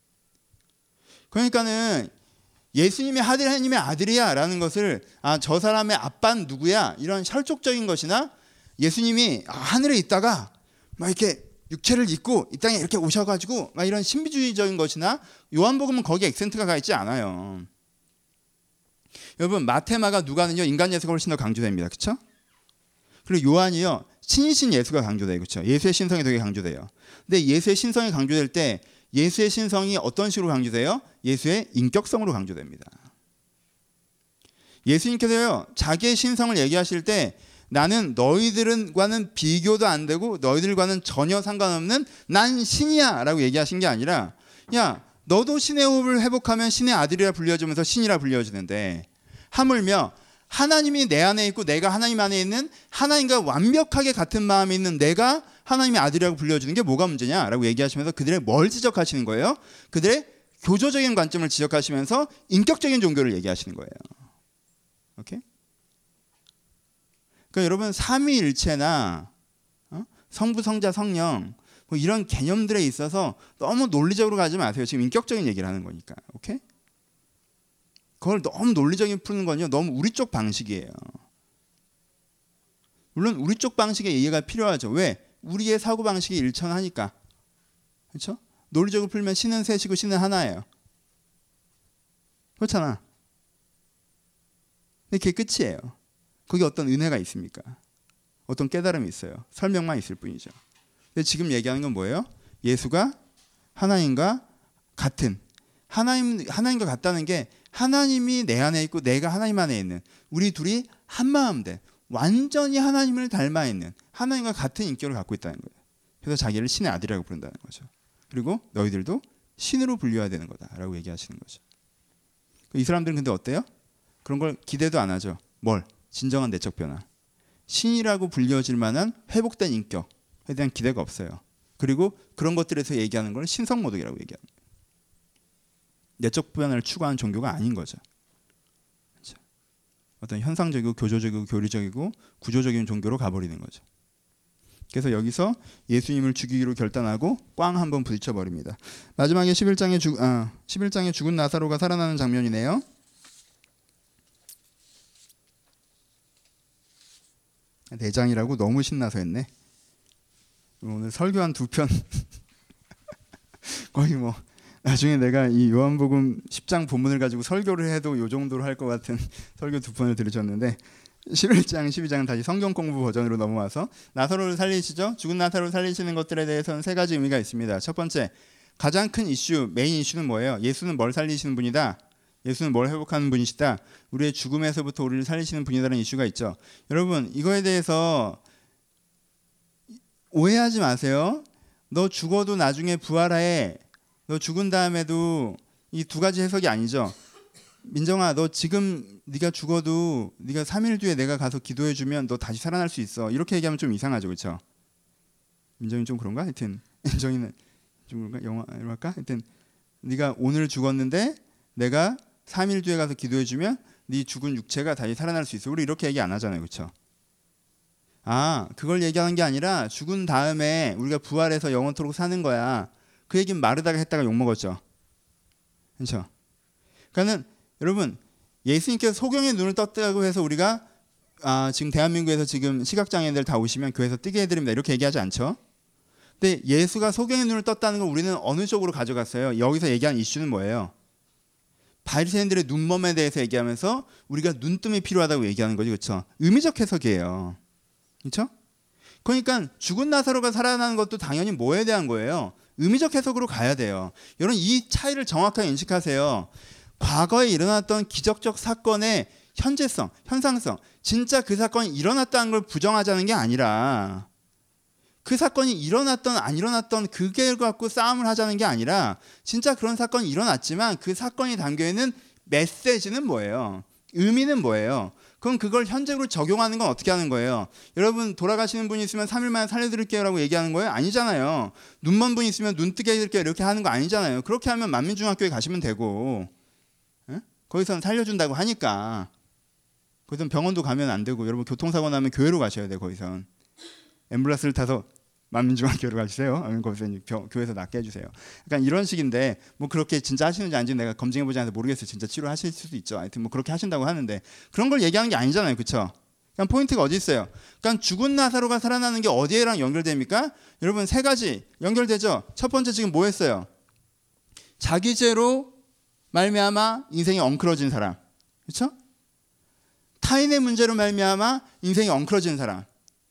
그러니까는 예수님이 하나님의 아들이야 라는 것을 저 사람의 아빠는 누구야 이런 혈족적인 것이나 예수님이 하늘에 있다가 막 이렇게 육체를 입고 이 땅에 이렇게 오셔가지고 막 이런 신비주의적인 것이나 요한복음은 거기에 액센트가 가 있지 않아요. 여러분 마테마가 누가는요 인간 예수가 훨씬 더 강조됩니다. 그렇죠? 그리고 요한이요 신이신 예수가 강조돼요. 그렇죠? 예수의 신성이 되게 강조돼요. 근데 예수의 신성이 강조될 때 예수의 신성이 어떤 식으로 강조돼요? 예수의 인격성으로 강조됩니다. 예수님께서요 자기의 신성을 얘기하실 때 나는 너희들과는 비교도 안 되고 너희들과는 전혀 상관없는 난 신이야 라고 얘기하신 게 아니라 야 너도 신의 호흡을 회복하면 신의 아들이라 불려주면서 신이라 불려지는데 하물며 하나님이 내 안에 있고 내가 하나님 안에 있는 하나님과 완벽하게 같은 마음이 있는 내가 하나님의 아들이라고 불려주는 게 뭐가 문제냐라고 얘기하시면서 그들의 뭘 지적하시는 거예요? 그들의 교조적인 관점을 지적하시면서 인격적인 종교를 얘기하시는 거예요. 오케이? 그러니까 여러분 삼위일체나 성부, 성자, 성령 뭐 이런 개념들에 있어서 너무 논리적으로 가지 마세요. 지금 인격적인 얘기를 하는 거니까. 오케이? 그걸 너무 논리적인 푸는 건요. 너무 우리 쪽 방식이에요. 물론 우리 쪽 방식의 이해가 필요하죠. 왜? 우리의 사고방식이 일천하니까. 그렇죠? 논리적으로 풀면 신은 셋이고 신은 하나예요. 그렇잖아. 근데 그게 끝이에요. 거기 어떤 은혜가 있습니까? 어떤 깨달음이 있어요. 설명만 있을 뿐이죠. 근데 지금 얘기하는 건 뭐예요? 예수가 하나님과 같은 하나님과 같다는 게 하나님이 내 안에 있고 내가 하나님 안에 있는 우리 둘이 한 마음 된 완전히 하나님을 닮아 있는 하나님과 같은 인격을 갖고 있다는 거예요. 그래서 자기를 신의 아들이라고 부른다는 거죠. 그리고 너희들도 신으로 불려야 되는 거다라고 얘기하시는 거죠. 이 사람들은 근데 어때요? 그런 걸 기대도 안 하죠. 뭘? 진정한 내적 변화. 신이라고 불려질 만한 회복된 인격에 대한 기대가 없어요. 그리고 그런 것들에서 얘기하는 걸 신성모독이라고 얘기하는 거예요. 내적 변화를 추구하는 종교가 아닌 거죠. 그렇죠? 어떤 현상적이고 교조적이고 교리적이고 구조적인 종교로 가버리는 거죠. 그래서 여기서 예수님을 죽이기로 결단하고 꽝 한번 부딪혀 버립니다. 마지막에 11장에 죽은 나사로가 살아나는 장면이네요. 내장이라고 너무 신나서 했네. 오늘 설교 한 2편 거의 뭐 나중에 내가 이 요한복음 10장 본문을 가지고 설교를 해도 이 정도로 할 것 같은 설교 2편을 들으셨는데 11장, 12장은 다시 성경 공부 버전으로 넘어와서 나사로를 살리시죠. 죽은 나사로를 살리시는 것들에 대해서는 3가지 의미가 있습니다. 첫 번째, 가장 큰 이슈, 메인 이슈는 뭐예요? 예수는 뭘 살리시는 분이다. 예수는 뭘 회복하는 분이시다. 우리의 죽음에서부터 우리를 살리시는 분이다라는 이슈가 있죠. 여러분 이거에 대해서 오해하지 마세요. 너 죽어도 나중에 부활해. 너 죽은 다음에도 이 2가지 해석이 아니죠. 민정아 너 지금 네가 죽어도 네가 3일 뒤에 내가 가서 기도해주면 너 다시 살아날 수 있어. 이렇게 얘기하면 좀 이상하죠. 그렇죠? 민정이 좀 그런가? 하여튼 민정이는 좀 그런가? 영화로 할까? 하여튼 네가 오늘 죽었는데 내가 3일 뒤에 가서 기도해주면 네 죽은 육체가 다시 살아날 수 있어. 우리 이렇게 얘기 안 하잖아요. 그렇죠? 그걸 얘기하는 게 아니라 죽은 다음에 우리가 부활해서 영원토록 사는 거야. 그 얘기는 마르다가 했다가 욕먹었죠. 그렇죠? 그러니까는 여러분 예수님께서 소경의 눈을 떴다고 해서 우리가 지금 대한민국에서 지금 시각장애인들 다 오시면 교회에서 뜨게 해드립니다. 이렇게 얘기하지 않죠? 근데 예수가 소경의 눈을 떴다는 걸 우리는 어느 쪽으로 가져갔어요? 여기서 얘기한 이슈는 뭐예요? 바리새인들의 눈먼에 대해서 얘기하면서 우리가 눈뜸이 필요하다고 얘기하는 거죠. 그렇죠? 의미적 해석이에요. 그렇죠? 그러니까 죽은 나사로가 살아나는 것도 당연히 뭐에 대한 거예요? 의미적 해석으로 가야 돼요. 여러분 이 차이를 정확하게 인식하세요. 과거에 일어났던 기적적 사건의 현재성, 현상성, 진짜 그 사건이 일어났다는 걸 부정하자는 게 아니라 그 사건이 일어났던 안 일어났던 그걸 갖고 싸움을 하자는 게 아니라 진짜 그런 사건이 일어났지만 그 사건이 담겨있는 메시지는 뭐예요? 의미는 뭐예요? 그럼 그걸 현재로 적용하는 건 어떻게 하는 거예요? 여러분 돌아가시는 분이 있으면 3일 만에 살려드릴게요 라고 얘기하는 거예요? 아니잖아요. 눈먼 분이 있으면 눈 뜨게 해드릴게요 이렇게 하는 거 아니잖아요. 그렇게 하면 만민중학교에 가시면 되고 거기서는 살려준다고 하니까 거기서는 병원도 가면 안 되고 여러분 교통사고 나면 교회로 가셔야 돼요. 거기선 앰뷸런스를 타서 만민중학교로 가주세요. 아니면 거기서 교회에서 낫게 해주세요. 약간 이런 식인데 뭐 그렇게 진짜 하시는지 아닌지 내가 검증해보지 않아서 모르겠어요. 진짜 치료하실 수도 있죠. 하여튼 뭐 그렇게 하신다고 하는데 그런 걸 얘기하는 게 아니잖아요. 그렇죠? 그러니까 포인트가 어디 있어요? 그러니까 죽은 나사로가 살아나는 게 어디에랑 연결됩니까? 여러분 세 가지 연결되죠. 첫 번째 지금 뭐 했어요? 자기 죄로 말미암아 인생이 엉클어진 사람, 그렇죠? 타인의 문제로 말미암아 인생이 엉클어진 사람,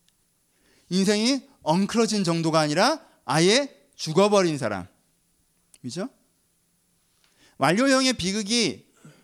인생이 엉클어진 정도가 아니라 아예 죽어버린 사람, 그렇죠? 완료형의 비극의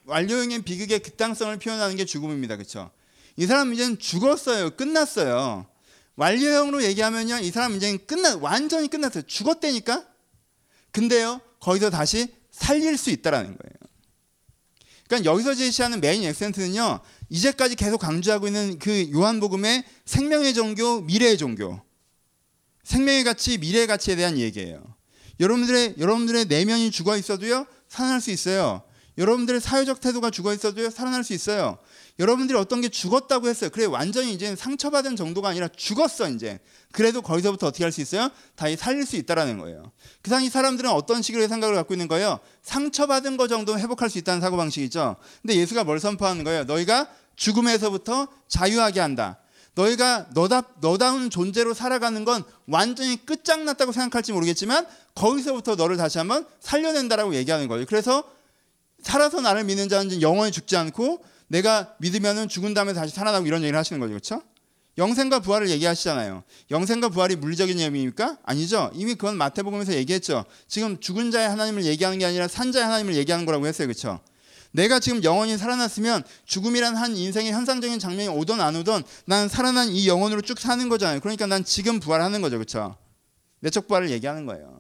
극당성을 표현하는 게 죽음입니다, 그렇죠? 이 사람 이제는 죽었어요, 끝났어요. 완료형으로 얘기하면요, 이 사람 이제는 완전히 끝났어요, 죽었다니까. 근데요, 거기서 다시 살릴 수 있다라는 거예요. 그러니까 여기서 제시하는 메인 액센트는요, 이제까지 계속 강조하고 있는 그 요한복음의 생명의 종교, 미래의 종교, 생명의 가치, 미래의 가치에 대한 얘기예요. 여러분들의 내면이 죽어 있어도요, 살아날 수 있어요. 여러분들의 사회적 태도가 죽어 있어도요, 살아날 수 있어요. 여러분들이 어떤 게 죽었다고 했어요. 그래, 완전히 이제 상처받은 정도가 아니라 죽었어 이제. 그래도 거기서부터 어떻게 할 수 있어요? 다시 살릴 수 있다라는 거예요. 그 당시 사람들은 어떤 식으로 생각을 갖고 있는 거예요? 상처받은 거 정도는 회복할 수 있다는 사고방식이죠. 근데 예수가 뭘 선포하는 거예요? 너희가 죽음에서부터 자유하게 한다. 너희가 너다운 존재로 살아가는 건 완전히 끝장났다고 생각할지 모르겠지만 거기서부터 너를 다시 한번 살려낸다라고 얘기하는 거예요. 그래서 살아서 나를 믿는 자는 영원히 죽지 않고 내가 믿으면은 죽은 다음에 다시 살아나고 이런 얘기를 하시는 거죠. 그렇죠? 영생과 부활을 얘기하시잖아요. 영생과 부활이 물리적인 의미입니까? 아니죠. 이미 그건 마태복음에서 얘기했죠. 지금 죽은 자의 하나님을 얘기하는 게 아니라 산 자의 하나님을 얘기하는 거라고 했어요. 그렇죠? 내가 지금 영원히 살아났으면 죽음이란 한 인생의 현상적인 장면이 오든 안 오든 난 살아난 이 영혼으로 쭉 사는 거잖아요. 그러니까 난 지금 부활하는 거죠. 그렇죠? 내적 부활을 얘기하는 거예요.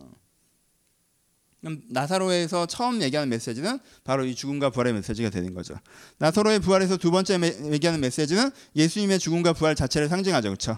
그럼 나사로에서 처음 얘기하는 메시지는 바로 이 죽음과 부활의 메시지가 되는 거죠. 나사로의 부활에서 두 번째 얘기하는 메시지는 예수님의 죽음과 부활 자체를 상징하죠. 그렇죠?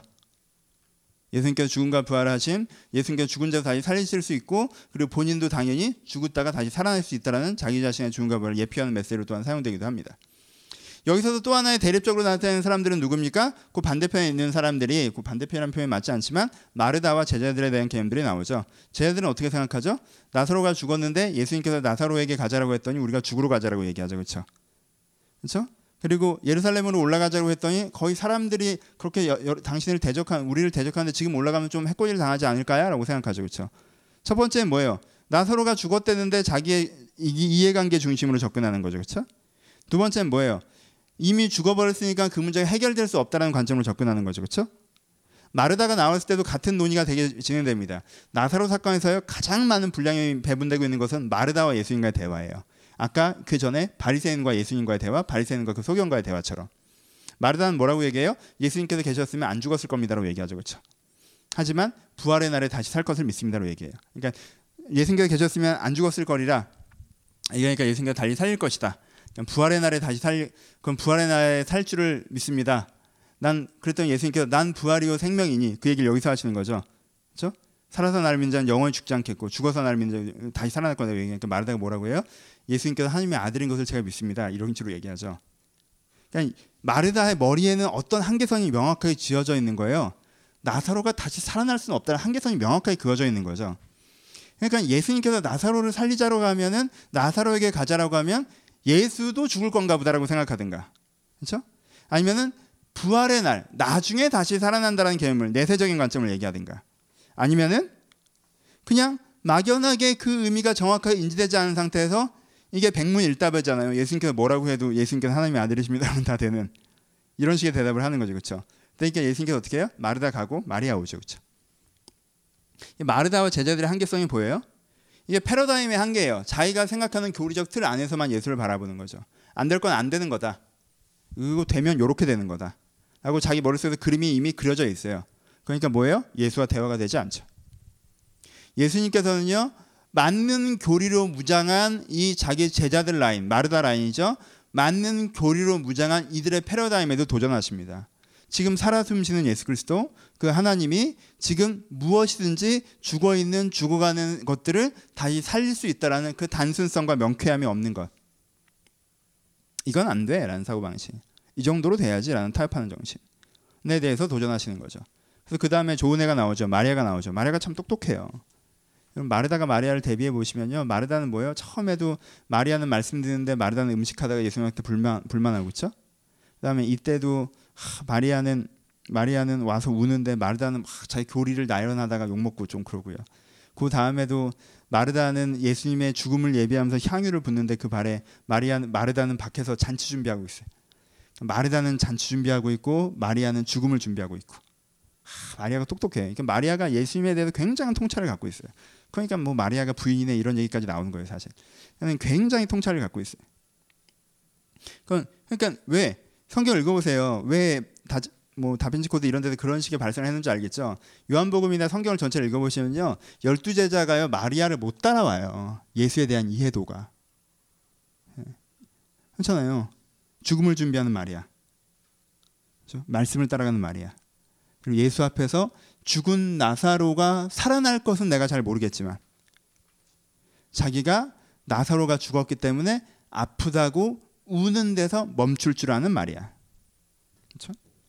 예수님께서 죽음과 부활하심, 예수님께서 죽은 자를 다시 살리실 수 있고 그리고 본인도 당연히 죽었다가 다시 살아날 수 있다는 자기 자신의 죽음과 부활을 예표하는 메시지로 또한 사용되기도 합니다. 여기서도 또 하나의 대립적으로 나타나는 사람들은 누굽니까? 그 반대편에 있는 사람들이, 그 반대편이라는 표현이 맞지 않지만 마르다와 제자들에 대한 개념들이 나오죠. 제자들은 어떻게 생각하죠? 나사로가 죽었는데 예수님께서 나사로에게 가자라고 했더니 우리가 죽으러 가자라고 얘기하죠. 그렇죠? 그렇죠? 그리고 예루살렘으로 올라가자고 했더니 거의 사람들이 그렇게 우리를 대적하는데 지금 올라가면 좀 해코지를 당하지 않을까요? 라고 생각하죠. 그렇죠? 첫 번째는 뭐예요? 나사로가 죽었다는데 자기의 이해관계 중심으로 접근하는 거죠. 그렇죠? 두 번째는 뭐예요? 이미 죽어버렸으니까 그 문제가 해결될 수 없다는 관점으로 접근하는 거죠. 그렇죠? 마르다가 나왔을 때도 같은 논의가 되게 진행됩니다. 나사로 사건에서 가장 많은 분량이 배분되고 있는 것은 마르다와 예수님과의 대화예요. 아까 그 전에 바리새인과 예수님과의 대화, 바리새인과 그 소경과의 대화처럼. 마르다는 뭐라고 얘기해요? 예수님께서 계셨으면 안 죽었을 겁니다라고 얘기하죠. 그렇죠? 하지만 부활의 날에 다시 살 것을 믿습니다라고 얘기해요. 그러니까 예수님께서 계셨으면 안 죽었을 거리라, 그러니까 예수님께서 달리 살릴 것이다. 부활의 날에 그럼 부활의 날에 살 줄을 믿습니다. 그랬더니 예수님께서 난 부활이요 생명이니, 그 얘기를 여기서 하시는 거죠. 그렇죠? 살아서 나를 믿는 자는 영원히 죽지 않겠고 죽어서 나를 믿는 자는 다시 살아날 거라고 얘기하니까 마르다가 뭐라고 해요? 예수님께서 하나님의 아들인 것을 제가 믿습니다. 이런 식으로 얘기하죠. 그러니까 마르다의 머리에는 어떤 한계선이 명확하게 지어져 있는 거예요. 나사로가 다시 살아날 수는 없다는 한계선이 명확하게 그어져 있는 거죠. 그러니까 예수님께서 나사로를 살리자라고 하면은, 나사로에게 가자라고 하면 예수도 죽을 건가 보다라고 생각하든가, 그렇죠? 아니면은 부활의 날, 나중에 다시 살아난다는 개념을, 내세적인 관점을 얘기하든가, 아니면은 그냥 막연하게 그 의미가 정확하게 인지되지 않은 상태에서 이게 백문일답이잖아요. 예수님께서 뭐라고 해도 예수님께서 하나님의 아들이십니다 하면 다 되는, 이런 식의 대답을 하는 거죠. 그렇죠? 그러니까 예수님께서 어떻게 해요? 마르다 가고 마리아 오죠. 그렇죠? 마르다와 제자들의 한계성이 보여요? 이게 패러다임의 한계예요. 자기가 생각하는 교리적 틀 안에서만 예수를 바라보는 거죠. 안 될 건 안 되는 거다. 이거 되면 이렇게 되는 거다. 라고 자기 머릿속에서 그림이 이미 그려져 있어요. 그러니까 뭐예요? 예수와 대화가 되지 않죠. 예수님께서는요, 맞는 교리로 무장한 이 자기 제자들 라인, 마르다 라인이죠. 맞는 교리로 무장한 이들의 패러다임에도 도전하십니다. 지금 살아 숨쉬는 예수 그리스도, 그 하나님이 지금 무엇이든지 죽어있는, 죽어가는 것들을 다시 살릴 수 있다라는 그 단순성과 명쾌함이 없는 것, 이건 안 돼 라는 사고방식, 이 정도로 돼야지 라는 타협하는 정신에 대해서 도전하시는 거죠. 그래서 그 다음에 좋은 애가 나오죠. 마리아가 나오죠. 마리아가 참 똑똑해요. 그럼 마르다가 마리아를 대비해 보시면요, 마르다는 뭐예요? 처음에도 마리아는 말씀 듣는데 마르다는 음식하다가 예수님한테 불만하고, 그렇죠? 그다음에 이때도 마리아는 와서 우는데 마르다는 막 자기 교리를 나열하다가 욕먹고 좀 그러고요. 그 다음에도 마르다는 예수님의 죽음을 예비하면서 향유를 붓는데 그 발에 마르다는 밖에서 잔치 준비하고 있어요. 마르다는 잔치 준비하고 있고 마리아는 죽음을 준비하고 있고. 마리아가 똑똑해. 그러니까 마리아가 예수님에 대해서 굉장한 통찰을 갖고 있어요. 그러니까 뭐 마리아가 부인이네 이런 얘기까지 나오는 거예요, 사실. 굉장히 통찰을 갖고 있어요. 그러니까 왜 성경 읽어보세요. 왜 다빈치 코드 이런 데서 그런 식의 발상을 했는지 알겠죠? 요한복음이나 성경을 전체를 읽어보시면요, 12제자가요 마리아를 못 따라와요. 예수에 대한 이해도가. 그렇잖아요. 죽음을 준비하는 마리아, 그렇죠? 말씀을 따라가는 마리아. 그리고 예수 앞에서 죽은 나사로가 살아날 것은 내가 잘 모르겠지만 자기가 나사로가 죽었기 때문에 아프다고 우는 데서 멈출 줄 아는 마리아. 그렇죠?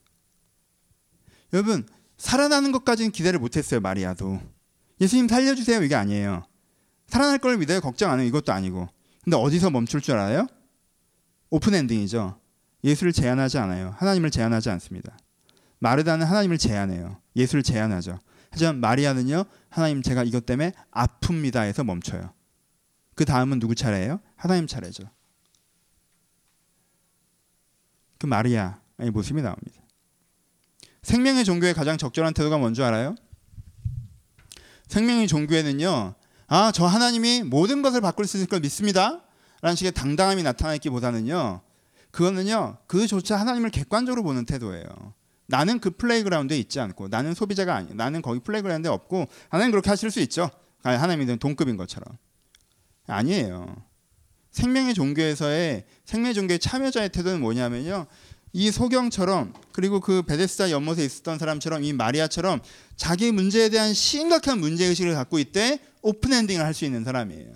여러분, 살아나는 것까지는 기대를 못했어요. 마리아도. 예수님 살려주세요 이게 아니에요. 살아날 걸 믿어요. 걱정 안 해요. 이것도 아니고. 근데 어디서 멈출 줄 알아요? 오픈 엔딩이죠. 예수를 제한하지 않아요. 하나님을 제한하지 않습니다. 마르다는 하나님을 제한해요. 예수를 제한하죠. 하지만 마리아는요, 하나님 제가 이것 때문에 아픕니다 해서 멈춰요. 그 다음은 누구 차례예요? 하나님 차례죠. 그 마리아의 모습이 나옵니다. 생명의 종교의 가장 적절한 태도가 뭔지 알아요? 생명의 종교에는요, 저 하나님이 모든 것을 바꿀 수 있을 걸 믿습니다 라는 식의 당당함이 나타나기보다는요, 그거는요 그조차 하나님을 객관적으로 보는 태도예요. 나는 그 플레이그라운드에 있지 않고, 나는 소비자가 아니에요. 나는 거기 플레이그라운드에 없고, 하나님 그렇게 하실 수 있죠. 하나님이 동급인 것처럼. 아니에요. 생명의 종교에서의 생명의 종교의 참여자의 태도는 뭐냐면요, 이 소경처럼, 그리고 그 베데스다 연못에 있었던 사람처럼, 이 마리아처럼 자기 문제에 대한 심각한 문제의식을 갖고 있대 오픈 엔딩을 할 수 있는 사람이에요.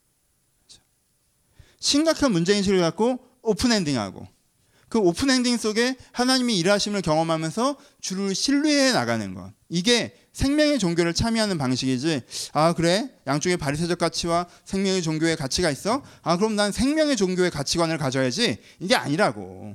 심각한 문제의식을 갖고 오픈 엔딩하고, 그 오픈 엔딩 속에 하나님이 일하심을 경험하면서 주를 신뢰해 나가는 것, 이게 생명의 종교를 참여하는 방식이지. 그래? 양쪽에 바리새적 가치와 생명의 종교의 가치가 있어? 그럼 난 생명의 종교의 가치관을 가져야지. 이게 아니라고.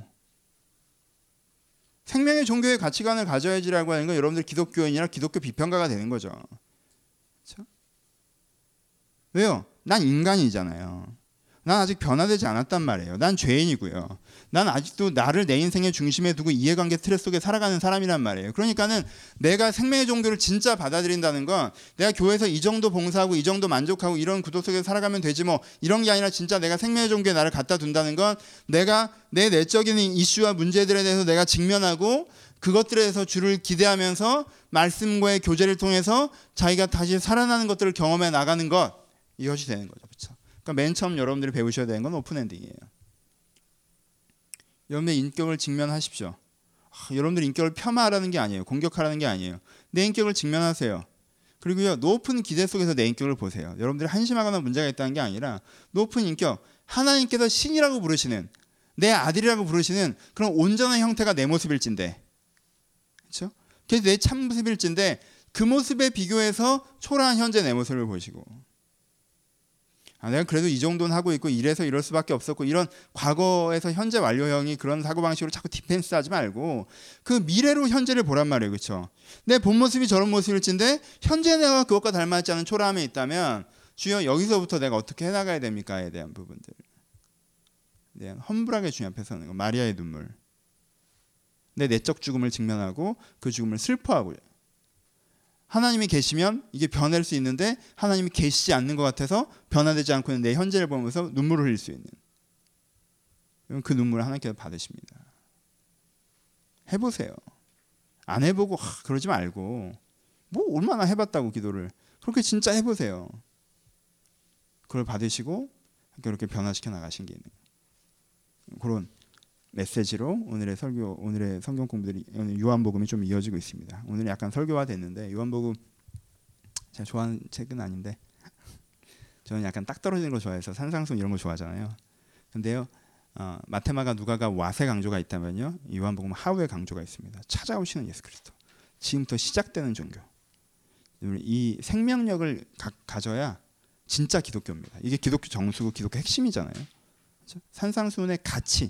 생명의 종교의 가치관을 가져야지라고 하는 건 여러분들 기독교인이나 기독교 비평가가 되는 거죠. 그렇죠? 왜요? 난 인간이잖아요. 난 아직 변화되지 않았단 말이에요. 난 죄인이고요. 난 아직도 나를 내 인생의 중심에 두고 이해관계 스트레스 속에 살아가는 사람이란 말이에요. 그러니까는 내가 생명의 종교를 진짜 받아들인다는 건 내가 교회에서 이 정도 봉사하고 이 정도 만족하고 이런 구도 속에 살아가면 되지 뭐 이런 게 아니라, 진짜 내가 생명의 종교에 나를 갖다 둔다는 건 내가 내 내적인 이슈와 문제들에 대해서 내가 직면하고 그것들에 대해서 주를 기대하면서 말씀과의 교제를 통해서 자기가 다시 살아나는 것들을 경험해 나가는 것, 이것이 되는 거죠. 그렇죠? 그러니까 맨 처음 여러분들이 배우셔야 되는 건 오픈 엔딩이에요. 여러분의 인격을 직면하십시오. 여러분들 인격을 폄하하라는 게 아니에요. 공격하라는 게 아니에요. 내 인격을 직면하세요. 그리고요, 높은 기대 속에서 내 인격을 보세요. 여러분들이 한심하거나 문제가 있다는 게 아니라 높은 인격, 하나님께서 신이라고 부르시는, 내 아들이라고 부르시는 그런 온전한 형태가 내 모습일진데, 그렇죠? 그게 내 참 모습일진데 그 모습에 비교해서 초라한 현재 내 모습을 보시고, 내가 그래도 이 정도는 하고 있고 이래서 이럴 수밖에 없었고, 이런 과거에서 현재 완료형이 그런 사고방식으로 자꾸 디펜스 하지 말고 그 미래로 현재를 보란 말이에요. 그렇죠? 내 본 모습이 저런 모습일진데 현재 내가 그것과 닮았지 않은 초라함이 있다면, 주여 여기서부터 내가 어떻게 해나가야 됩니까에 대한 부분들, 대한 험불하게 주님 앞에 서는 거. 마리아의 눈물, 내 내적 죽음을 직면하고 그 죽음을 슬퍼하고요. 하나님이 계시면 이게 변할 수 있는데 하나님이 계시지 않는 것 같아서 변화되지 않고 있는 내 현재를 보면서 눈물을 흘릴 수 있는, 그 눈물을 하나님께서 받으십니다. 해보세요. 안 해보고 그러지 말고, 뭐 얼마나 해봤다고 기도를. 그렇게 진짜 해보세요. 그걸 받으시고 그렇게 변화시켜 나가신 게 있는 그런 메시지로 오늘의 설교, 오늘의 성경 공부들이, 오늘 요한복음이 좀 이어지고 있습니다. 오늘 약간 설교화 됐는데, 요한복음 제가 좋아하는 책은 아닌데 저는 약간 딱 떨어지는 거 좋아해서 산상순 이런 거 좋아하잖아요. 근데요, 마테마가 누가가 왓의 강조가 있다면요, 요한복음은 하우의 강조가 있습니다. 찾아오시는 예수 그리스도, 지금부터 시작되는 종교. 이 생명력을 가져야 진짜 기독교입니다. 이게 기독교 정수고 기독교 핵심이잖아요. 그렇죠? 산상순의 가치,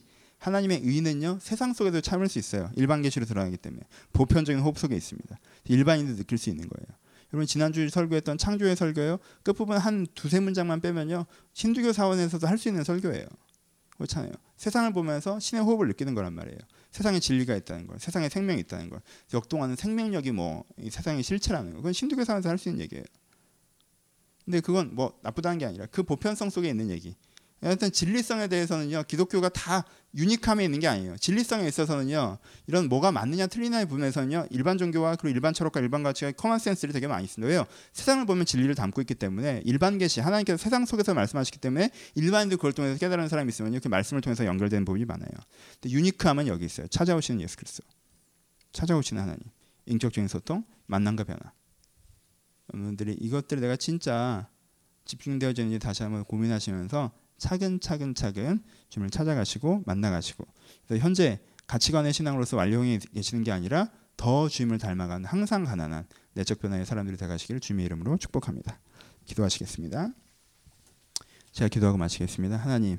하나님의 의는요 세상 속에도 참을 수 있어요. 일반 계시로 드러나기 때문에 보편적인 호흡 속에 있습니다. 일반인도 느낄 수 있는 거예요. 여러분 지난주 설교했던 창조의 설교요 끝부분 한 두세 문장만 빼면요 신두교 사원에서도 할 수 있는 설교예요. 그렇잖아요. 세상을 보면서 신의 호흡을 느끼는 거란 말이에요. 세상에 진리가 있다는 걸, 세상에 생명이 있다는 걸, 역동하는 생명력이 뭐 이 세상의 실체라는 거, 그건 신두교 사원에서 할 수 있는 얘기예요. 근데 그건 뭐 나쁘다는 게 아니라 그 보편성 속에 있는 얘기. 하여튼 진리성에 대해서는요 기독교가 다 유니크함에 있는 게 아니에요. 진리성에 있어서는요 이런 뭐가 맞느냐 틀리냐의 부분에서는요 일반 종교와 그리고 일반 철학과 일반 가치가 커먼 센스를 되게 많이 쓰는데 왜요? 세상을 보면 진리를 담고 있기 때문에 일반 계시 하나님께서 세상 속에서 말씀하시기 때문에 일반인도 그걸 통해서 깨달은 사람이 있으면요 그 말씀을 통해서 연결되는 부분이 많아요. 근데 유니크함은 여기 있어요. 찾아오시는 예수 그리스도, 찾아오시는 하나님, 인격적인 소통, 만남과 변화. 여러분들이 이것들을 내가 진짜 집중되어지는지 다시 한번 고민하시면서 차근차근 주님을 찾아가시고 만나가시고, 그래서 현재 가치관의 신앙으로서 완료해 계시는 게 아니라 더 주님을 닮아가는 항상 가난한 내적 변화의 사람들이 되가시기를 주님의 이름으로 축복합니다. 기도하시겠습니다. 제가 기도하고 마치겠습니다. 하나님,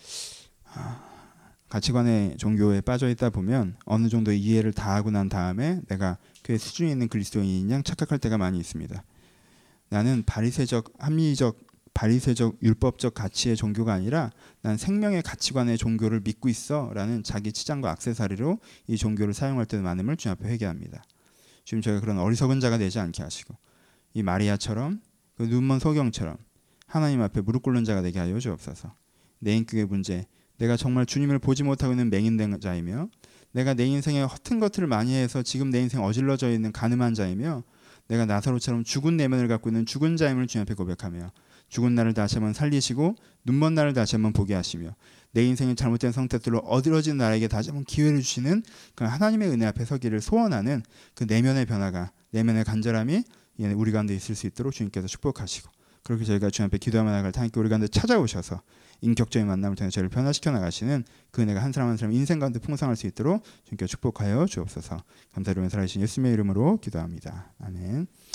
가치관의 종교에 빠져 있다 보면 어느 정도 이해를 다 하고 난 다음에 내가 그 수준에 있는 그리스도인인 양 착각할 때가 많이 있습니다. 나는 바리새적 합리적 바리새적 율법적 가치의 종교가 아니라 난 생명의 가치관의 종교를 믿고 있어라는 자기 치장과 액세서리로 이 종교를 사용할 때도 많음을 주님 앞에 회개합니다. 주님, 저희가 그런 어리석은 자가 되지 않게 하시고 이 마리아처럼 그 눈먼 소경처럼 하나님 앞에 무릎 꿇는 자가 되게 하여 주옵소서. 내 인격의 문제, 내가 정말 주님을 보지 못하고 있는 맹인된 자이며 내가 내 인생에 허튼 것들을 많이 해서 지금 내 인생 어질러져 있는 가늠한 자이며 내가 나사로처럼 죽은 내면을 갖고 있는 죽은 자임을 주님 앞에 고백하며 죽은 나를 다시 한번 살리시고 눈먼 나를 다시 한번 보게 하시며 내 인생의 잘못된 선택들로 어지러진 나에게 다시 한번 기회를 주시는 그 하나님의 은혜 앞에 서기를 소원하는 그 내면의 변화가, 내면의 간절함이 우리 가운데 있을 수 있도록 주님께서 축복하시고, 그렇게 저희가 주님 앞에 기도하며 나갈 타임께 우리 가운데 찾아오셔서 인격적인 만남을 통해 저희를 변화시켜 나가시는 그 은혜가 한 사람 한 사람 인생 가운데 풍성할 수 있도록 주님께 축복하여 주옵소서. 감사드리며 살아계신 예수님의 이름으로 기도합니다. 아멘.